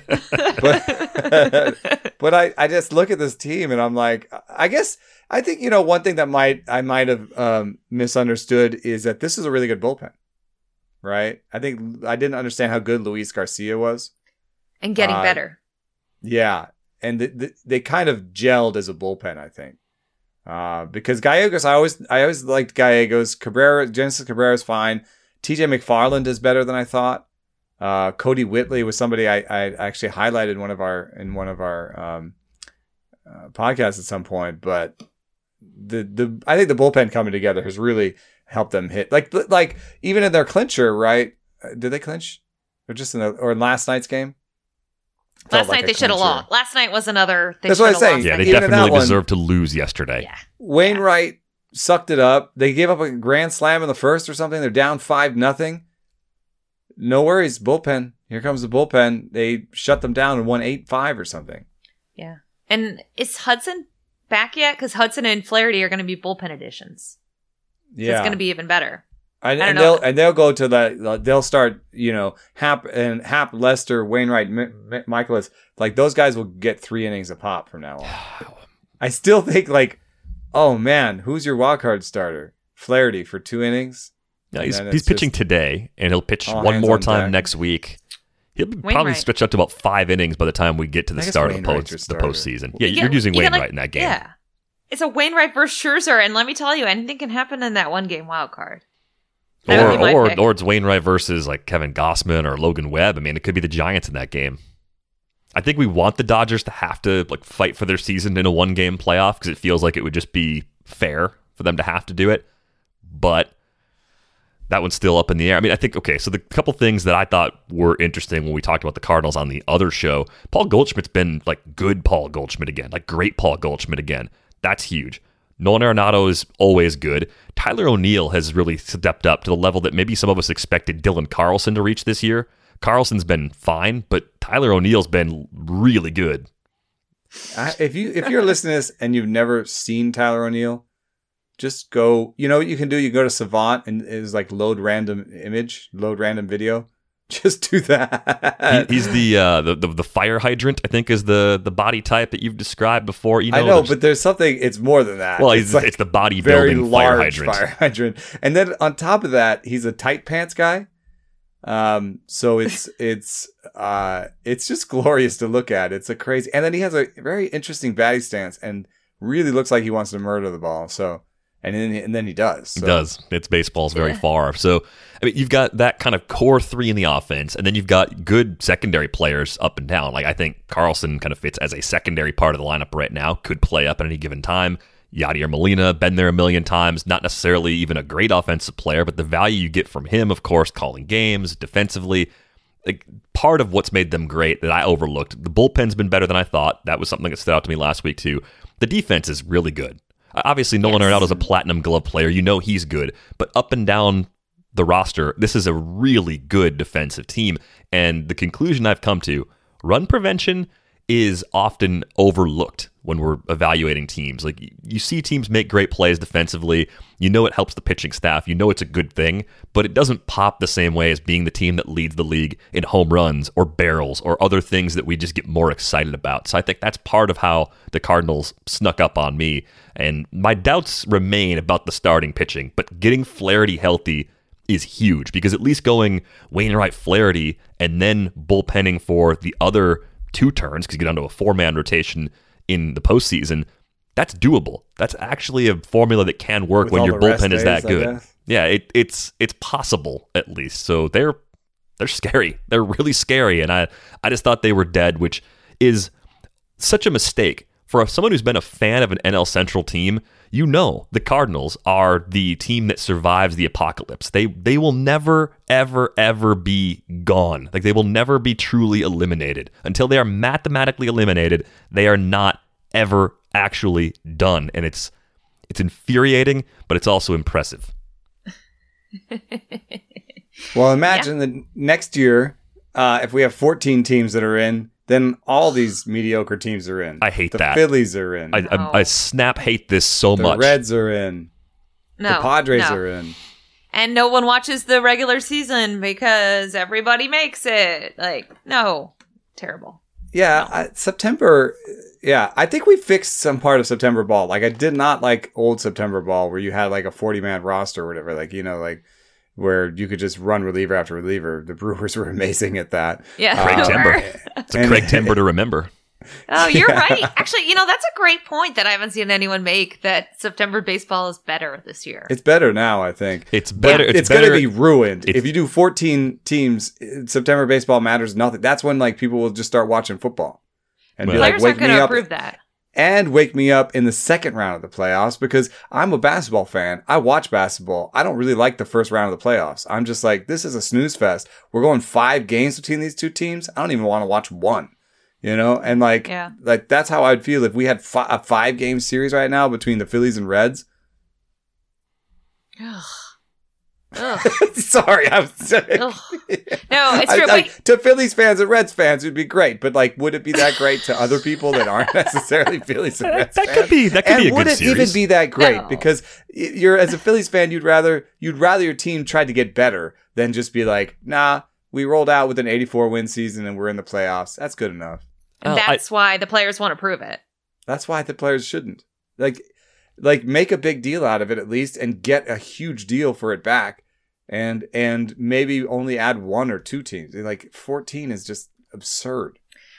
but but I, I just look at this team and I'm like, I guess, I think, you know, one thing that might I might have um, misunderstood is that this is a really good bullpen, right? I think I didn't understand how good Luis Garcia was. And getting Uh, better. Yeah, and th- th- they kind of gelled as a bullpen, I think. Uh, because Gallegos, I always, I always liked Gallegos. Cabrera, Genesis Cabrera is fine. T J McFarland is better than I thought. Uh, Cody Whitley was somebody I, I actually highlighted in one of our in one of our um, uh, podcasts at some point. But the the I think the bullpen coming together has really helped them hit like like even in their clincher, right? Uh, Did they clinch or just in the, or in last night's game? Felt Last like night a they should have clincher. lost. Last night was another. They That's what should I'm have saying. lost Yeah, that they Even game. in that definitely one- deserved to lose yesterday. Yeah. Wainwright sucked it up. They gave up a grand slam in the first or something. They're down five nothing. No worries, bullpen. Here comes the bullpen. They shut them down and won eight five or something. Yeah. And is Hudson back yet? Because Hudson and Flaherty are going to be bullpen additions. So Yeah, it's going to be even better. and, I don't and know. they'll and they'll go to the. They'll start. You know, Hap and Hap, Lester, Wainwright, M- M- Michaelis. Like those guys will get three innings a pop from now on. I still think like, oh man, who's your wild card starter? Flaherty for two innings. Yeah, he's And then he's it's pitching just today, and he'll pitch all one hands more on time deck. next week. He'll be Wainwright. probably stretch out to about five innings by the time we get to the I guess start of the, Wainwright's post, your the starter. postseason. Yeah, You you're get- using you get, Wainwright like- in that game. Yeah. It's a Wainwright versus Scherzer, and let me tell you, anything can happen in that one game wild card. That would Or be my or pick. or it's Wainwright versus like Kevin Gossman or Logan Webb. I mean, it could be the Giants in that game. I think we want the Dodgers to have to like fight for their season in a one-game playoff because it feels like it would just be fair for them to have to do it. But that one's still up in the air. I mean, I think, okay, so the couple things that I thought were interesting when we talked about the Cardinals on the other show, Paul Goldschmidt's been like good Paul Goldschmidt again, like great Paul Goldschmidt again. That's huge. Nolan Arenado is always good. Tyler O'Neill has really stepped up to the level that maybe some of us expected Dylan Carlson to reach this year. Carlson's been fine, but Tyler O'Neill's been really good. I, if you if you're listening to this and you've never seen Tyler O'Neill, just go. You know what you can do? You go to Savant and it's like load random image, load random video. Just do that. He, he's the, uh, the the the fire hydrant, I think, is the the body type that you've described before. You know, I know, but there's something. It's more than that. Well, it's, it's, like it's the bodybuilding very fire large hydrant. fire hydrant, and then on top of that, he's a tight pants guy. Um, so it's it's uh it's just glorious to look at. It's a crazy, and then he has a very interesting batting stance, and really looks like he wants to murder the ball. So. And then, and then he does. So. He does. It's baseball's very far. So, I mean, you've got that kind of core three in the offense, and then you've got good secondary players up and down. Like, I think Carlson kind of fits as a secondary part of the lineup right now, could play up at any given time. Yadier Molina, been there a million times, not necessarily even a great offensive player, but the value you get from him, of course, calling games, defensively, like, part of what's made them great that I overlooked. The bullpen's been better than I thought. That was something that stood out to me last week, too. The defense is really good. Obviously, Nolan yes. Arenado is a platinum glove player. You know he's good. But up and down the roster, this is a really good defensive team. And the conclusion I've come to, run prevention is often overlooked when we're evaluating teams. Like, you see teams make great plays defensively. You know it helps the pitching staff. You know it's a good thing. But it doesn't pop the same way as being the team that leads the league in home runs or barrels or other things that we just get more excited about. So I think that's part of how the Cardinals snuck up on me. And my doubts remain about the starting pitching. But getting Flaherty healthy is huge, because at least going Wainwright, Flaherty, and then bullpenning for the other two turns, because you get onto a four-man rotation in the postseason, that's doable. That's actually a formula that can work With when all your the rest bullpen is days, that I good. guess. Yeah, it, it's it's possible at least. So they're they're scary. They're really scary, and I I just thought they were dead, which is such a mistake for someone who's been a fan of an N L Central team. You know, the Cardinals are the team that survives the apocalypse. They they will never, ever, ever be gone. Like, they will never be truly eliminated. Until they are mathematically eliminated, they are not ever actually done. And it's it's infuriating, but it's also impressive. Well, imagine yeah. that next year, uh, if we have fourteen teams that are in, then all these mediocre teams are in. I hate the that. The Phillies are in. I, I, I snap hate this so the much. The Reds are in. No, the Padres no. are in. And no one watches the regular season because everybody makes it. Like, no. Terrible. Yeah, no. I, September, yeah, I think we fixed some part of September ball. Like, I did not like old September ball where you had like a forty-man roster or whatever. Like, you know, like, where you could just run reliever after reliever. The Brewers were amazing at that. Yeah, Craig uh, Timber. It's a and, Craig Timber to remember. Oh, you're Yeah. right. Actually, you know, that's a great point that I haven't seen anyone make, that September baseball is better this year. It's better now, I think. It's better. But It's, it's better. going to be ruined. It's- If you do fourteen teams, September baseball matters nothing. That's when like people will just start watching football. And be Well, like, Players wake aren't going me to up. approve that. And wake me up in the second round of the playoffs, because I'm a basketball fan. I watch basketball. I don't really like the first round of the playoffs. I'm just like, this is a snooze fest. We're going five games between these two teams. I don't even want to watch one, you know? And like, Yeah. like that's how I'd feel if we had fi- a five game series right now between the Phillies and Reds. Ugh. Ugh. Sorry, I was. Ugh. No, it's I- true. I- but to Phillies fans and Reds fans, it'd be great. But like, would it be that great to other people that aren't necessarily Phillies and Reds that fans? could be. That could and be a would good it series. even be that great? No. Because y- you're as a Phillies fan, you'd rather you'd rather your team tried to get better than just be like, nah, we rolled out with an eighty-four win season and we're in the playoffs. That's good enough. and Oh, that's why the players want to prove it. That's why the players shouldn't like like make a big deal out of it at least and get a huge deal for it back. And and maybe only add one or two teams. Like fourteen is just absurd.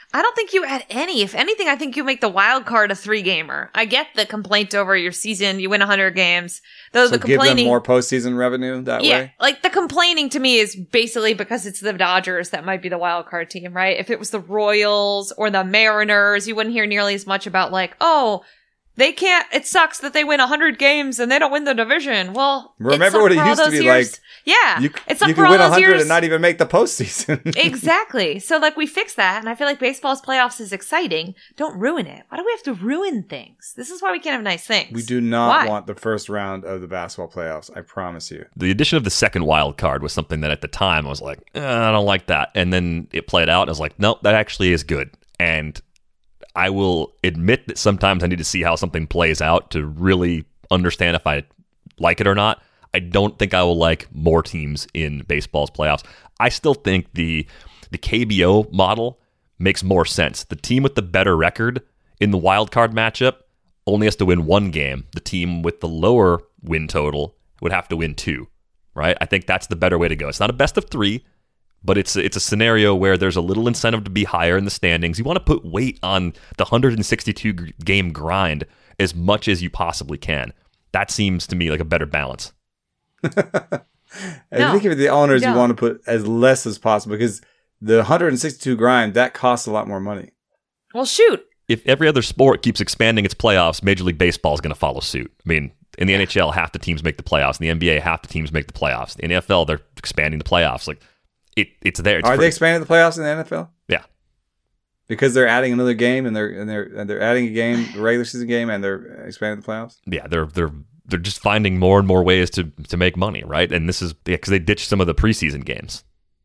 I don't think you add any. If anything, I think you make the wild card a three gamer. I get the complaint over your season. You win one hundred games. Though So the give complaining, them more postseason revenue that yeah, way? like the complaining to me is basically because it's the Dodgers that might be the wild card team, right? If it was the Royals or the Mariners, you wouldn't hear nearly as much about like, oh, they can't, it sucks that they win one hundred games and they don't win the division. Well, Remember what it used to be years. like? Yeah. You, it's you for could all win those one hundred years. and not even make the postseason. Exactly. So like we fixed that, and I feel like baseball's playoffs is exciting. Don't ruin it. Why do we have to ruin things? This is why we can't have nice things. We do not Why? want the first round of the basketball playoffs. I promise you. The addition of the second wild card was something that at the time I was like, eh, I don't like that. And then it played out. And I was like, nope, that actually is good. And I will admit that sometimes I need to see how something plays out to really understand if I like it or not. I don't think I will like more teams in baseball's playoffs. I still think the the K B O model makes more sense. The team with the better record in the wild card matchup only has to win one game. The team with the lower win total would have to win two, right? I think that's the better way to go. It's not a best of three, but it's a, it's a scenario where there's a little incentive to be higher in the standings. You want to put weight on the one hundred sixty-two game grind as much as you possibly can. That seems to me like a better balance. I No, think if the owners, you no. want to put as less as possible because the one hundred sixty-two grind, that costs a lot more money. Well, shoot. If every other sport keeps expanding its playoffs, Major League Baseball is going to follow suit. I mean, in the N H L, half the teams make the playoffs. In the N B A, half the teams make the playoffs. In the N F L, they're expanding the playoffs. Like it, it's there. It's Are free. they expanding the playoffs in the N F L? Yeah. Because they're adding another game and they're and they're and they're adding a game, a regular season game, and they're expanding the playoffs. Yeah, they're they're they're just finding more and more ways to to make money, right? And this is because they ditched some of the preseason games.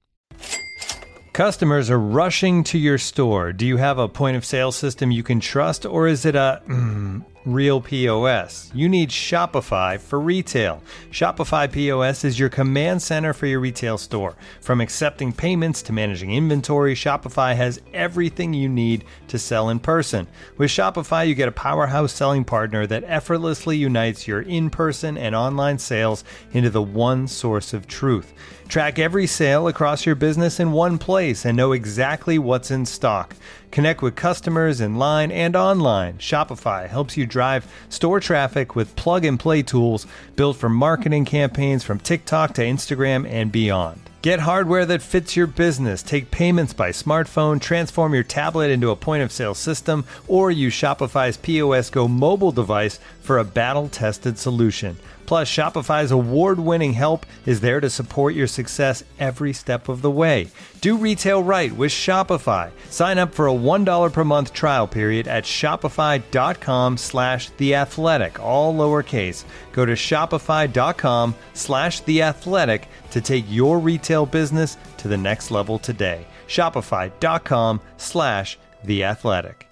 Customers are rushing to your store. Do you have a point of sale system you can trust, or is it a mm, real P O S? You need Shopify for retail. Shopify P O S is your command center for your retail store. From accepting payments to managing inventory, Shopify has everything you need to sell in person. With Shopify, you get a powerhouse selling partner that effortlessly unites your in-person and online sales into the one source of truth. Track every sale across your business in one place and know exactly what's in stock. Connect with customers in line and online. Shopify helps you drive store traffic with plug-and-play tools built for marketing campaigns from TikTok to Instagram and beyond. Get hardware that fits your business. Take payments by smartphone, transform your tablet into a point-of-sale system, or use Shopify's P O S Go mobile device for a battle-tested solution. Plus, Shopify's award-winning help is there to support your success every step of the way. Do retail right with Shopify. Sign up for a one dollar per month trial period at shopify.com slash theathletic, all lowercase. Go to shopify.com slash theathletic to take your retail business to the next level today. Shopify.com slash theathletic.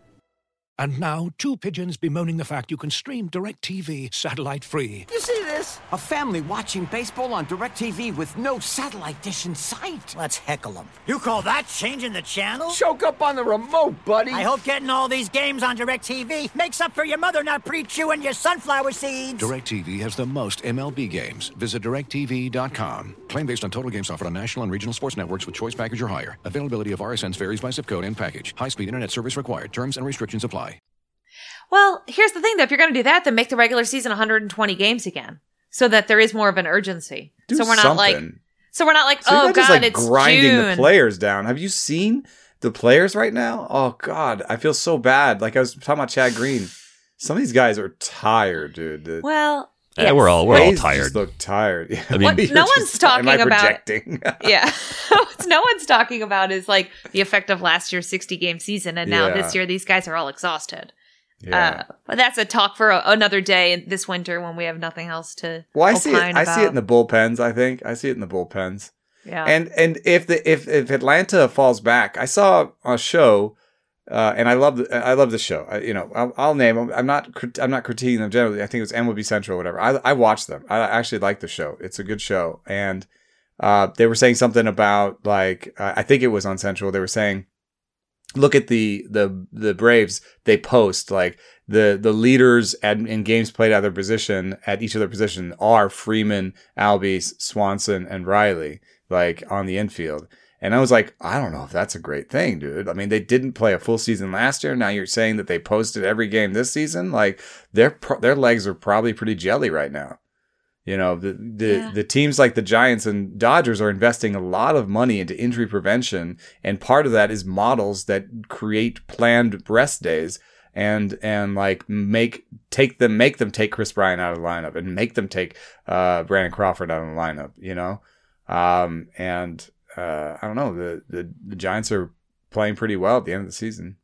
And now, two pigeons bemoaning the fact you can stream DirecTV satellite-free. You see this? A family watching baseball on DirecTV with no satellite dish in sight. Let's heckle them. You call that changing the channel? Choke up on the remote, buddy. I hope getting all these games on DirecTV makes up for your mother not pre-chewing your sunflower seeds. DirecTV has the most M L B games. Visit direct T V dot com. Claim based on total games offered on national and regional sports networks with choice package or higher. Availability of R S Ns varies by zip code and package. High-speed internet service required. Terms and restrictions apply. Well, here's the thing, though. If you're going to do that, then make the regular season one hundred twenty games again, so that there is more of an urgency. Do so we're not something. like, so we're not like, So you're oh not god, just like it's grinding June. the players down. Have you seen the players right now? Oh god, I feel so bad. Like I was talking about Chad Green. Some of these guys are tired, dude. The Well, Yeah, yes. we're all we're all Rays tired. Just look tired. Yeah. I mean, What You're no just- one's talking am I about. projecting? Yeah, what no one's talking about is like the effect of last year's sixty game season, and now Yeah. this year these guys are all exhausted. Yeah. Uh, but that's a talk for a, another day this winter when we have nothing else to. Well, I see it. opine I see it in the about. bullpens. I think I see it in the bullpens. Yeah. And and if the if if Atlanta falls back, I saw a show, uh, and I love the I love the show. I, you know, I'll, I'll name them. I'm not crit- I'm not critiquing them generally. I think it was M L B Central or whatever. I I watched them. I actually like the show. It's a good show. And uh, they were saying something about like uh, I think it was on Central. They were saying, look at the the the Braves. They post like the the leaders at, in games played at their position at each of their position are Freeman, Albies, Swanson, and Riley, like on the infield. And I was like, I don't know if that's a great thing, dude. I mean, they didn't play a full season last year. Now you're saying that they posted every game this season. Like their pro- their legs are probably pretty jelly right now. You know, the the, yeah. the teams like the Giants and Dodgers are investing a lot of money into injury prevention, and part of that is models that create planned rest days and and like make take them make them take Chris Bryant out of the lineup and make them take uh, Brandon Crawford out of the lineup. You know, um, and uh, I don't know, the, the the Giants are playing pretty well at the end of the season.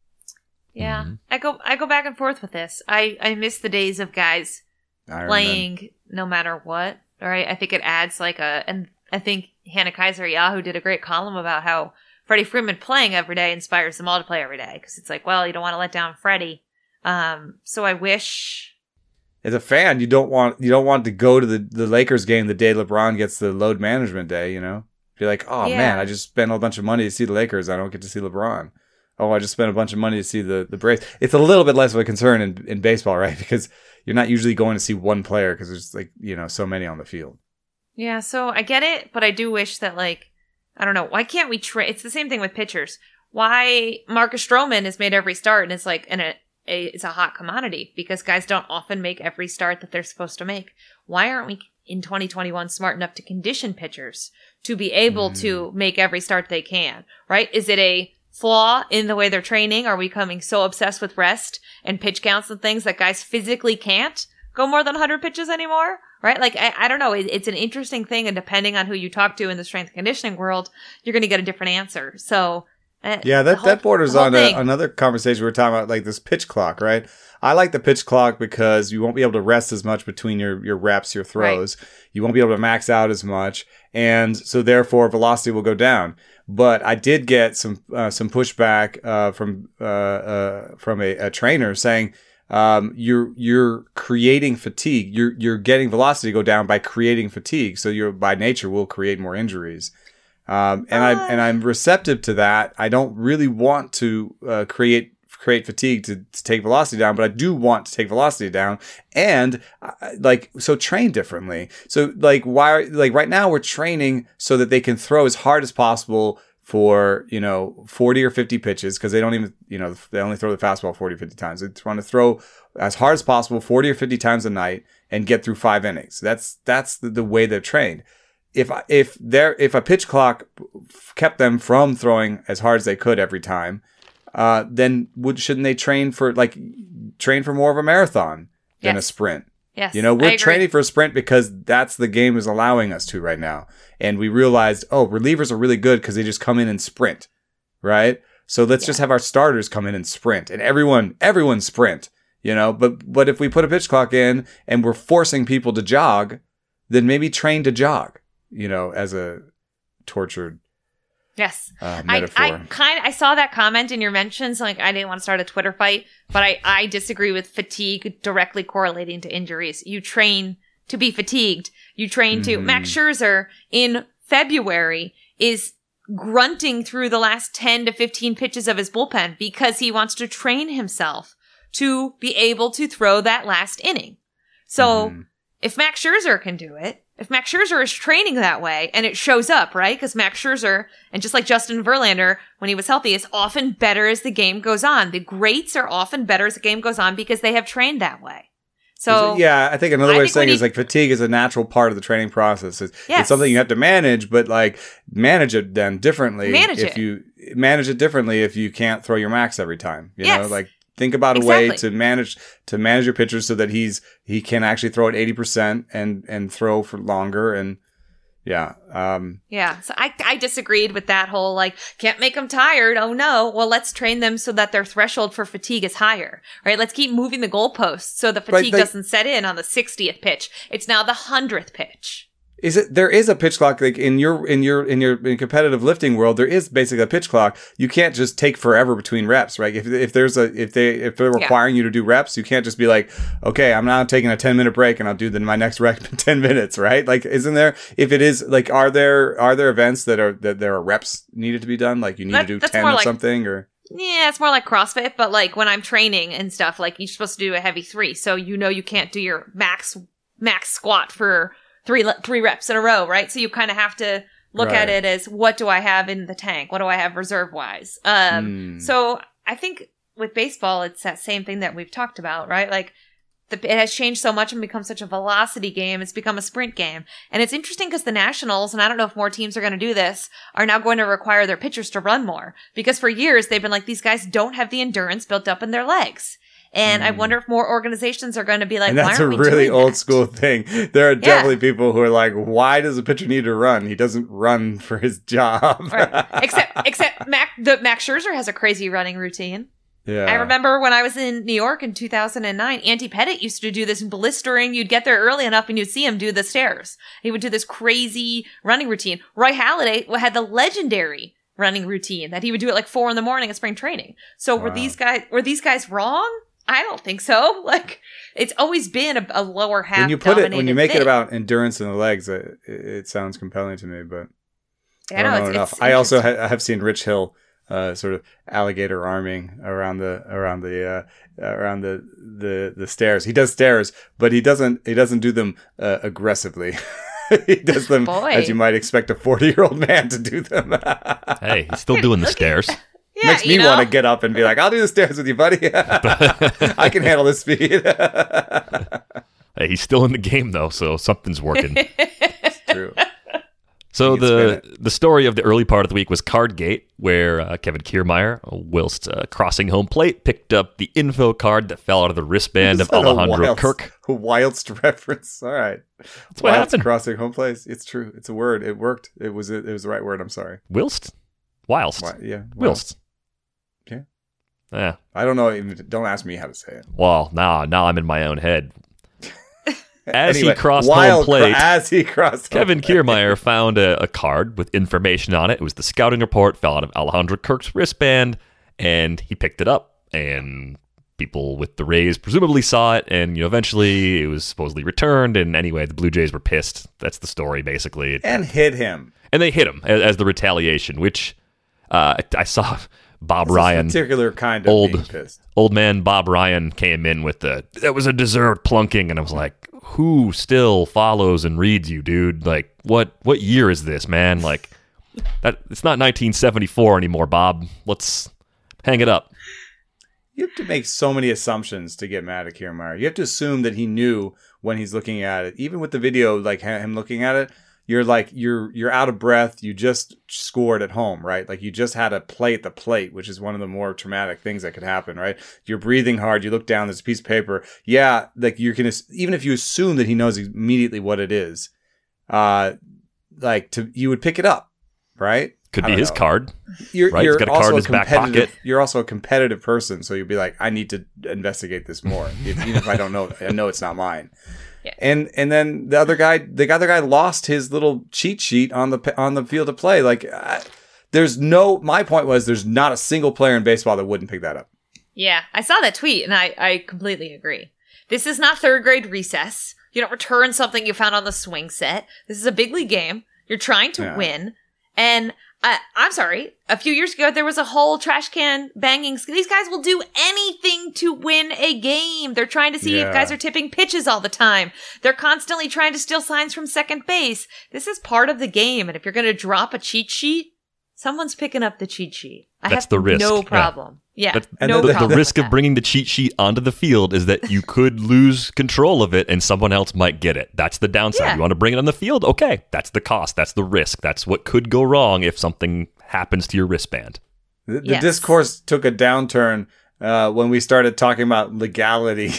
Yeah, mm-hmm. I go I go back and forth with this. I I miss the days of guys playing no matter what. All right, I think it adds like a, and I think Hannah Kaiser Yahoo did a great column about how Freddie Freeman playing every day inspires them all to play every day, because it's like, well, you don't want to let down Freddie. Um, so I wish. As a fan, you don't want you don't want to go to the, the Lakers game the day LeBron gets the load management day. You know, be like, oh yeah. man, I just spent a bunch of money to see the Lakers. I don't get to see LeBron. Oh, I just spent a bunch of money to see the the Braves. It's a little bit less of a concern in, in baseball, right? Because you're not usually going to see one player because there's like, you know, so many on the field. Yeah, so I get it, but I do wish that, like, I don't know, why can't we trade? It's the same thing with pitchers. Why Marcus Stroman has made every start and it's like, and a, a, it's a hot commodity because guys don't often make every start that they're supposed to make. Why aren't we in twenty twenty-one smart enough to condition pitchers to be able mm. to make every start they can, right? Is it a flaw in the way they're training? Are we becoming so obsessed with rest and pitch counts and things that guys physically can't go more than one hundred pitches anymore? Right? Like, I, I don't know. It, it's an interesting thing. And depending on who you talk to in the strength and conditioning world, you're going to get a different answer. So, uh, yeah, that, whole, that borders on a, another conversation we were talking about, like this pitch clock, right? I like the pitch clock because you won't be able to rest as much between your, your reps, your throws. Right. You won't be able to max out as much. And so therefore velocity will go down. But I did get some uh, some pushback uh, from uh, uh, from a, a trainer saying um, you're you're creating fatigue. You're you're getting velocity to go down by creating fatigue. So you're by nature will create more injuries. Um, and I and I'm receptive to that. I don't really want to uh, create create fatigue to, to take velocity down, but I do want to take velocity down and uh, like, so train differently. So like why, like right now we're training so that they can throw as hard as possible for, you know, forty or fifty pitches. Cause they don't even, you know, they only throw the fastball forty or fifty times. They want to throw as hard as possible, forty or fifty times a night and get through five innings. That's, that's the, the way they're trained. If, if they're, if a pitch clock kept them from throwing as hard as they could every time, Uh, then would shouldn't they train for like train for more of a marathon than yes. a sprint? Yes, you know, we're training for a sprint because that's the game is allowing us to right now. And we realized, oh, relievers are really good because they just come in and sprint, right? So let's yeah. just have our starters come in and sprint, and everyone, everyone sprint. You know, but but if we put a pitch clock in and we're forcing people to jog, then maybe train to jog. You know, as a tortured. Yes. Uh, I, I kind I saw that comment in your mentions. Like, I didn't want to start a Twitter fight, but I, I disagree with fatigue directly correlating to injuries. You train to be fatigued. You train to, mm. Max Scherzer in February is grunting through the last ten to fifteen pitches of his bullpen because he wants to train himself to be able to throw that last inning. So mm. if Max Scherzer can do it, if Max Scherzer is training that way and it shows up, right? Because Max Scherzer, and just like Justin Verlander, when he was healthy, is often better as the game goes on. The greats are often better as the game goes on because they have trained that way. So yeah, I think another I way of saying it is like fatigue is a natural part of the training process. It's, yes. it's something you have to manage, but like manage it then differently. Manage if it. you manage it differently if you can't throw your max every time. You yes. know, like think about a exactly. way to manage to manage your pitcher so that he's he can actually throw at eighty percent and and throw for longer. And yeah, um, yeah. So I I disagreed with that whole like can't make them tired. Oh no. Well, let's train them so that their threshold for fatigue is higher. Right. Let's keep moving the goalposts so the fatigue right, they, doesn't set in on the sixtieth pitch. It's now the hundredth pitch. Is it there is a pitch clock like in your in your in your in competitive lifting world? There is basically a pitch clock. You can't just take forever between reps, right? If if there's a if they if they're requiring yeah. you to do reps, you can't just be like, okay, I'm now taking a ten minute break and I'll do the, my next rep in ten minutes, right? Like, isn't there? If it is like, are there are there events that are that there are reps needed to be done? Like you need that, to do ten of like, something, or yeah, it's more like CrossFit. But like when I'm training and stuff, like you're supposed to do a heavy three, so you know you can't do your max max squat for. Three three reps in a row, right? So you kind of have to look Right. at it as what do I have in the tank? What do I have reserve wise? Um, Mm. So I think with baseball, it's that same thing that we've talked about, right? Like the, it has changed so much and become such a velocity game. It's become a sprint game. And it's interesting because the Nationals, and I don't know if more teams are going to do this, are now going to require their pitchers to run more. Because for years, they've been like, these guys don't have the endurance built up in their legs. And I wonder if more organizations are going to be like, and why that's a aren't we really doing old that? school thing. There are definitely people who are like, why does a pitcher need to run? He doesn't run for his job. Right. Except, except Mac, the Max Scherzer has a crazy running routine. Yeah. I remember when I was in New York in two thousand nine, Andy Pettit used to do this blistering. You'd get there early enough and you'd see him do the stairs. He would do this crazy running routine. Roy Halladay had the legendary running routine that he would do at like four in the morning at spring training. So were Wow. these guys, were these guys wrong? I don't think so. Like, it's always been a, a lower half. when you put it, when dominated you make thing. it about endurance in the legs, it, it sounds compelling to me, but Yeah, I don't no, know it's- enough. it's I also interesting. ha- have seen Rich Hill uh, sort of alligator arming around the around the uh, around the, the the stairs. He does stairs, but he doesn't he doesn't do them uh, aggressively. He does them Boy. as you might expect a forty-year-old man to do them. Hey, he's still doing the stairs. Yeah, Makes me you know? want to get up and be like, I'll do the stairs with you, buddy. I can handle this speed. Hey, he's still in the game though, so something's working. True. So You can spin the the story of the early part of the week was Cardgate, where uh, Kevin Kiermaier, whilst uh, crossing home plate, picked up the info card that fell out of the wristband of Is that a Alejandro whilst- Kirk. A whilst reference. All right. That's what Whilst happened. crossing home place. It's true. It's a word. It worked. It was it was the right word. I'm sorry. Whilst? Whilst. Why, yeah. Whilst. Okay. Yeah. I don't know. Even, don't ask me how to say it. Well, now now I'm in my own head. As Anyway, he crossed while home plate, cro- as he crossed Kevin home plate. Kiermaier found a, a card with information on it. It was the scouting report, fell out of Alejandro Kirk's wristband, and he picked it up. And people with the Rays presumably saw it, and you know, eventually it was supposedly returned. And anyway, the Blue Jays were pissed. That's the story, basically. and hit him. And they hit him as, as the retaliation, which uh, I, I saw Bob This is Ryan, particular kind of old being pissed. old man Bob Ryan came in with the, that was a deserved plunking. And I was like, who still follows and reads you, dude? Like, what what year is this, man? Like, that it's not nineteen seventy-four anymore, Bob. Let's hang it up. You have to make so many assumptions to get mad at Kiermaier. You have to assume that he knew when he's looking at it. Even with the video, like ha- him looking at it, you're like you're you're out of breath. You just scored at home, right? Like you just had a play at the plate, which is one of the more traumatic things that could happen, right? You're breathing hard. You look down. There's a piece of paper. Yeah, like you're gonna even if you assume that he knows immediately what it is, uh, like to you would pick it up, right? Could I be don't his know. card. You're, Right, he's you're got a also card in a his back competitive. pocket. You're also a competitive person, so you'll be like, I need to investigate this more, if, even if I don't know. I know it's not mine. Yeah. And and then the other guy, the other guy lost his little cheat sheet on the on the field of play. Like, I, there's no. My point was, there's not a single player in baseball that wouldn't pick that up. Yeah, I saw that tweet and I, I completely agree. This is not third grade recess. You don't return something you found on the swing set. This is a big league game. You're trying to Yeah. win. And I, I'm sorry, a few years ago, there was a whole trash can banging. These guys will do anything to win a game. They're trying to see Yeah. if guys are tipping pitches all the time. They're constantly trying to steal signs from second base. This is part of the game. And if you're going to drop a cheat sheet, someone's picking up the cheat sheet. I That's have the risk. no Yeah. problem. Yeah, But And no then the, problem. the risk with of that. bringing the cheat sheet onto the field is that you could lose control of it and someone else might get it. That's the downside. Yeah. You want to bring it on the field? Okay, that's the cost. That's the risk. That's what could go wrong if something happens to your wristband. The, the Yes. discourse took a downturn uh, when we started talking about legality,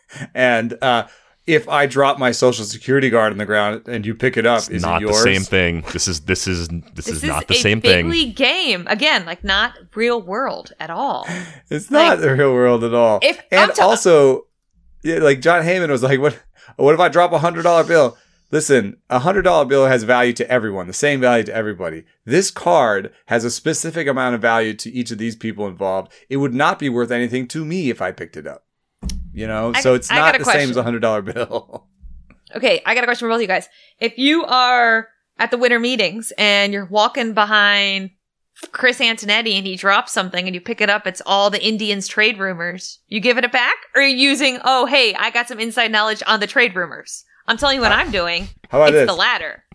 and uh, if I drop my social security card on the ground and you pick it up, It's is not it the yours? same thing. This is this is this, This is not the a same big thing. league game. Again, like not real world at all. It's not Like, the real world at all. if- and I'm ta- also, yeah, like John Heyman was like, "What? What if I drop a hundred dollar bill?" Listen, a hundred dollar bill has value to everyone, the same value to everybody. This card has a specific amount of value to each of these people involved. It would not be worth anything to me if I picked it up. You know, I- so it's I not got the a same as a question. hundred dollar bill. Okay, I got a question for both of you guys. If you are at the winter meetings and you're walking behind Chris Antonetti and he drops something and you pick it up, it's all the Indians trade rumors. You give it back? Or are you using, oh, hey, I got some inside knowledge on the trade rumors? I'm telling you what I'm doing. How about it's this? the latter.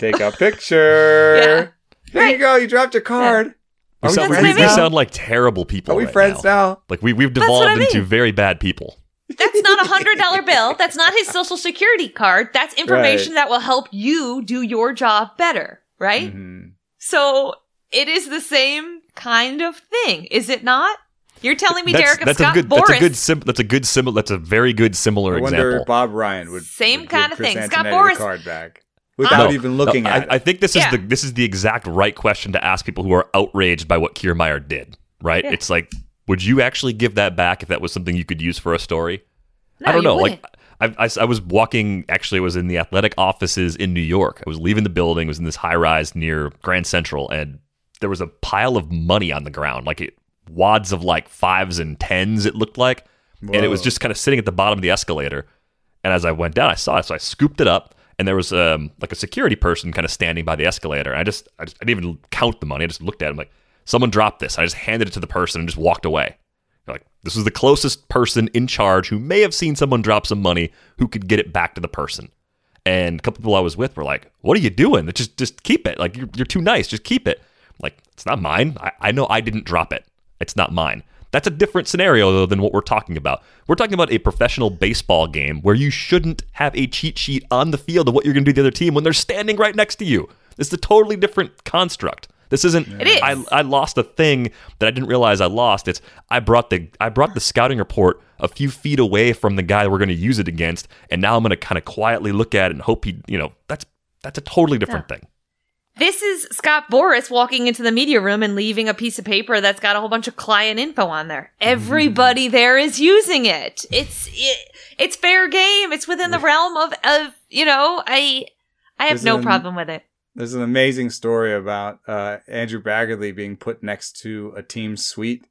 take a picture. Yeah. There you go. You dropped your card. We Are we sound, friends we, we now? sound like terrible people. Are we right friends now? Like we we've what devolved I mean. into very bad people. That's not a hundred dollar bill. That's not his social security card. That's information Right. that will help you do your job better, right? Mm-hmm. So it is the same kind of thing, is it not? You're telling me, That's, Derek, if that's Scott a good. Boris, That's a good. Sim, that's a good symbol. That's a very good similar I wonder example. if Bob Ryan would Same would kind give of Chris thing. Scott Antonetti Boris- the card back without No, even looking no, at I, it. I think this is Yeah. the this is the exact right question to ask people who are outraged by what Kiermaier did. Right? Yeah. It's like, would you actually give that back if that was something you could use for a story? No, I don't you know. wouldn't. Like, I, I, I was walking. Actually, I was in the athletic offices in New York. I was leaving the building. It was in this high rise near Grand Central, and there was a pile of money on the ground, like it, wads of like fives and tens. It looked like, and it was Whoa. just kind of sitting at the bottom of the escalator. And as I went down, I saw it, so I scooped it up. And there was um, like a security person kind of standing by the escalator. And I just, I just, I didn't even count the money. I just looked at him like, someone dropped this. I just handed it to the person and just walked away. Like, this was the closest person in charge who may have seen someone drop some money who could get it back to the person. And a couple people I was with were like, what are you doing? Just just keep it. Like, you're, you're too nice. Just keep it. Like, it's not mine. I, I know I didn't drop it. It's not mine. That's a different scenario, though, than what we're talking about. We're talking about a professional baseball game where you shouldn't have a cheat sheet on the field of what you're going to do to the other team when they're standing right next to you. This is a totally different construct. This isn't. It is. I, I lost a thing that I didn't realize I lost. It's I brought the I brought the scouting report a few feet away from the guy we're going to use it against, and now I'm going to kind of quietly look at it and hope he. You know, that's that's a totally different thing. This is Scott Boris walking into the media room and leaving a piece of paper that's got a whole bunch of client info on there. Everybody there is using it. It's it, it's fair game. It's within the realm of of you know. I I have There's no an- problem with it. There's an amazing story about uh, Andrew Baggerly being put next to a team suite.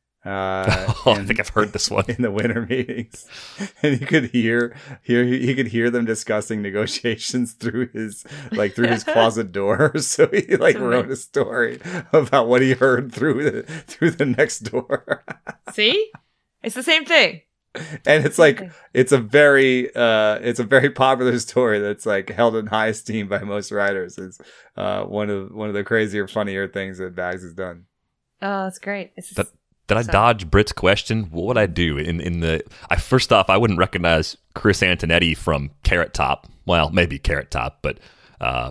Uh, Oh, I in- think I've heard this one. in the winter meetings, and you could hear hear he could hear them discussing negotiations through his like through his closet door. So he like wrote a story about what he heard through the through the next door. See, it's the same thing. And it's like it's a very uh it's a very popular story that's like held in high esteem by most writers. It's uh one of one of the crazier, funnier things that Bags has done. Oh, that's great. It's That, did I Sorry. dodge Britt's question? What would I do in in the? I first off, I wouldn't recognize Chris Antonetti from Carrot Top. Well, maybe Carrot Top, but uh,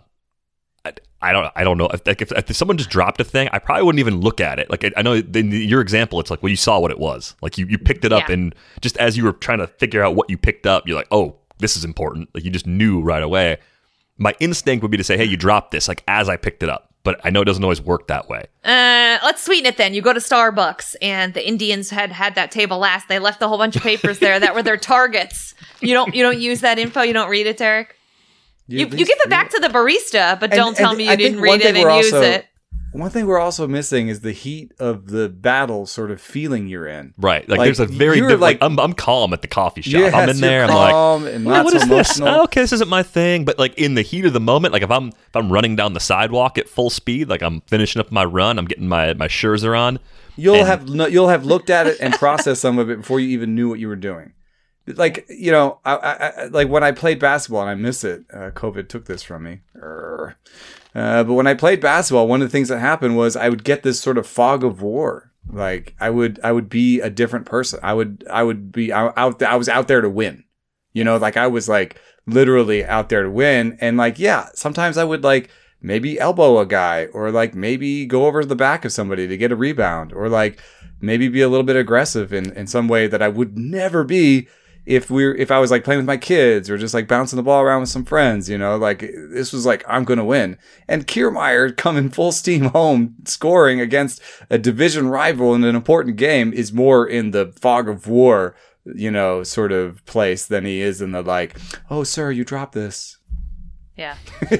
I, I don't I don't know if, like, if if someone just dropped a thing, I probably wouldn't even look at it. Like I, I know in your example, it's like well, you saw what it was. Like you you picked it up, Yeah. and just as you were trying to figure out what you picked up, you're like, oh, this is important. Like you just knew right away. My instinct would be to say, hey, you dropped this, like as I picked it up. But I know it doesn't always work that way. Uh, let's sweeten it then. You go to Starbucks, and the Indians had had that table last. They left a whole bunch of papers there that were their targets. You don't you don't use that info. You don't read it, Derek. You at you least give it read back to the barista, but And- don't tell and me I you think didn't one read it thing and we're use also- it. One thing we're also missing is the heat of the battle sort of feeling you're in. Right. Like, Like, there's a very you're diff- like, like- I'm I'm calm at the coffee shop. Yes, I'm in there. you're I'm like, calm and "Well, not what so is this? emotional." Oh, okay, this isn't my thing. But like in the heat of the moment, like if I'm if I'm running down the sidewalk at full speed, like I'm finishing up my run, I'm getting my my Scherzer on. You'll and- have no, you'll have looked at it and processed some of it before you even knew what you were doing. Like you know, I, I, I like when I played basketball, and I miss it. Uh, COVID took this from me. Urgh. Uh, but when I played basketball, one of the things that happened was I would get this sort of fog of war. Like I would, I would be a different person. I would, I would be out. out I was out there to win. You know, like I was like literally out there to win. And like, yeah, sometimes I would like maybe elbow a guy, or like maybe go over the back of somebody to get a rebound, or like maybe be a little bit aggressive in, in some way that I would never be if we're if I was like playing with my kids or just like bouncing the ball around with some friends, you know, like this was like I'm gonna win. And Kiermaier coming full steam home, scoring against a division rival in an important game, is more in the fog of war, you know, sort of place than he is in the like, oh sir, you dropped this. Yeah.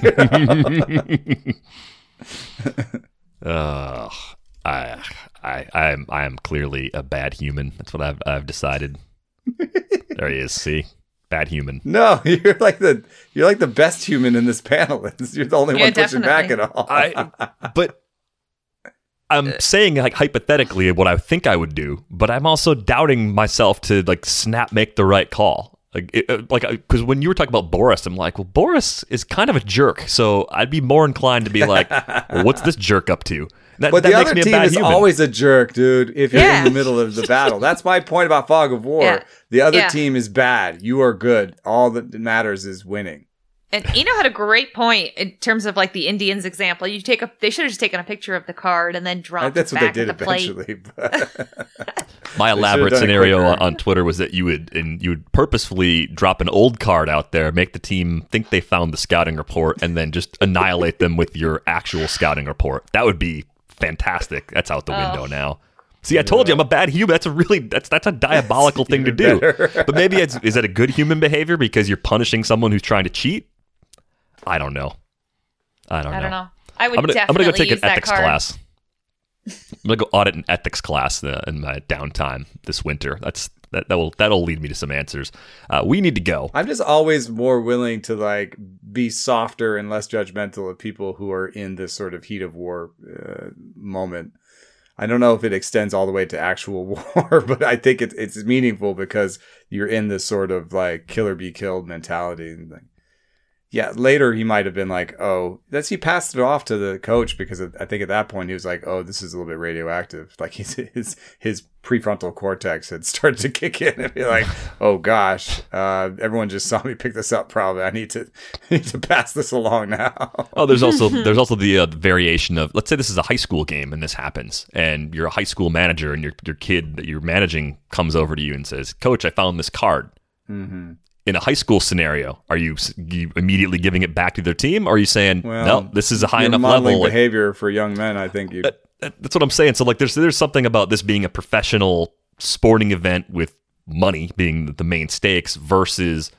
Uh, I I I am I am clearly a bad human. That's what I've I've decided. There he is. See, bad human. No, you're like the you're like the best human in this panel. You're the only Yeah, one pushing back at definitely. all. I but I'm saying like hypothetically what I think I would do, but I'm also doubting myself to like snap make the right call. Like, it, like, because when you were talking about Boris, I'm like, well, Boris is kind of a jerk, so I'd be more inclined to be like, well, what's this jerk up to? That, but that the makes other me a team bad is human. always a jerk, dude. If you're Yeah. in the middle of the battle, that's my point about Fog of War. Yeah. The other Yeah. team is bad. You are good. All that matters is winning. And Eno had a great point in terms of like the Indians example. You take a, they should have just taken a picture of the card and then dropped That's it what they back did at the plate. eventually. But My They elaborate should've done it scenario quicker. on Twitter was that you would and you would purposefully drop an old card out there, make the team think they found the scouting report, and then just annihilate them with your actual scouting report. That would be fantastic. That's out the window now. See, I told you I'm a bad human. That's a really that's that's a diabolical thing to do. But maybe it's, is that a good human behavior because you're punishing someone who's trying to cheat? I don't know. I don't know. I don't know. I would I'm gonna, I'm definitely gonna go take use an that ethics card. class. I'm gonna go audit an ethics class uh, in my downtime this winter. That's that that will that'll lead me to some answers. Uh, we need to go. I'm just always more willing to like be softer and less judgmental of people who are in this sort of heat of war uh, moment. I don't know if it extends all the way to actual war, but I think it, it's meaningful because you're in this sort of like kill or be killed mentality. And like, yeah, later he might have been like, oh, that's he passed it off to the coach because I think at that point he was like, oh, this is a little bit radioactive. Like his his, his prefrontal cortex had started to kick in and be like, oh gosh, uh, everyone just saw me pick this up. Probably I need to I need to pass this along now. Oh, there's also there's also the uh, variation of, let's say this is a high school game and this happens, and you're a high school manager and your your kid that you're managing comes over to you and says, "Coach, I found this card." Mm-hmm. In a high school scenario, are you, you immediately giving it back to their team, or are you saying, Well, "No, this is a high You're enough modeling level"? Like, behavior for young men, I think you. that, that- that's what I'm saying. So like, there's there's something about this being a professional sporting event with money being the main stakes versus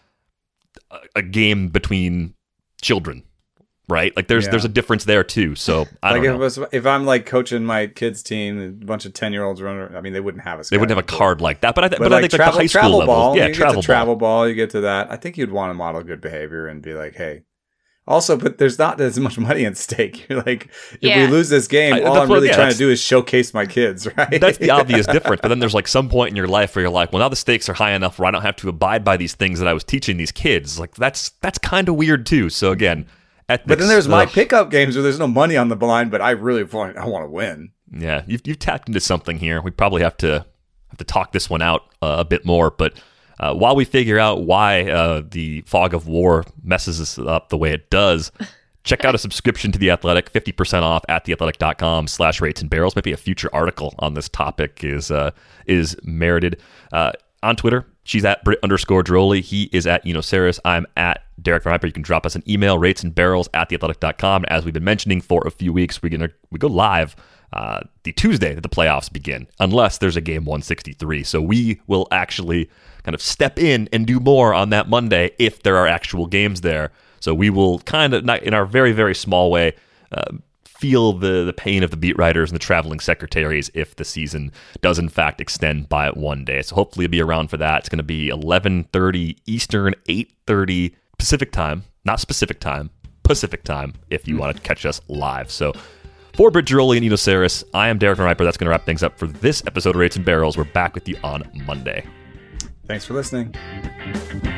a, a game between children, right? Like there's Yeah. there's a difference there too. So I like don't if, know. it was, if I'm like coaching my kids' team, a bunch of ten year olds running. I mean, they wouldn't have a. They wouldn't have a scouting card like that, but I, th- But, but like I think travel, like the high travel school level, ball, yeah, you travel get to ball. travel ball, you get to that. I think you'd want to model good behavior and be like, hey. Also, but there's not as much money at stake. You're like, if Yeah. we lose this game, I- all that's I'm what- really yeah, trying that's- to do is showcase my kids, right? That's the obvious difference. But then there's like some point in your life where you're like, well, now the stakes are high enough where I don't have to abide by these things that I was teaching these kids. Like that's that's kind of weird too. So again, ethics, But then there's my ugh. pickup games where there's no money on the line, but I really want I want to win. Yeah, you've you've tapped into something here. We probably have to have to talk this one out uh, a bit more. But uh, while we figure out why uh, the Fog of War messes us up the way it does, check out a subscription to The Athletic, fifty percent off at theathletic.com slash rates and barrels. Maybe a future article on this topic is uh, is merited. Uh, on Twitter, she's at Brit underscore Drolli. He is at Enoceris. I'm at Derek Van Hyper. You can drop us an email, rates and barrels at theathletic.com. As we've been mentioning for a few weeks, we're gonna we go live uh, the Tuesday that the playoffs begin, unless there's a game one sixty-three. So we will actually kind of step in and do more on that Monday if there are actual games there. So we will kind of, in our very, very small way, uh, feel the, the pain of the beat writers and the traveling secretaries if the season does, in fact, extend by one day. So hopefully you'll be around for that. It's going to be eleven thirty Eastern, eight thirty Pacific time. Not specific time, Pacific time, if you want to catch us live. So for Britt Giroli and Enoceris, I am Derek Van Riper. That's going to wrap things up for this episode of Rates and Barrels. We're back with you on Monday. Thanks for listening.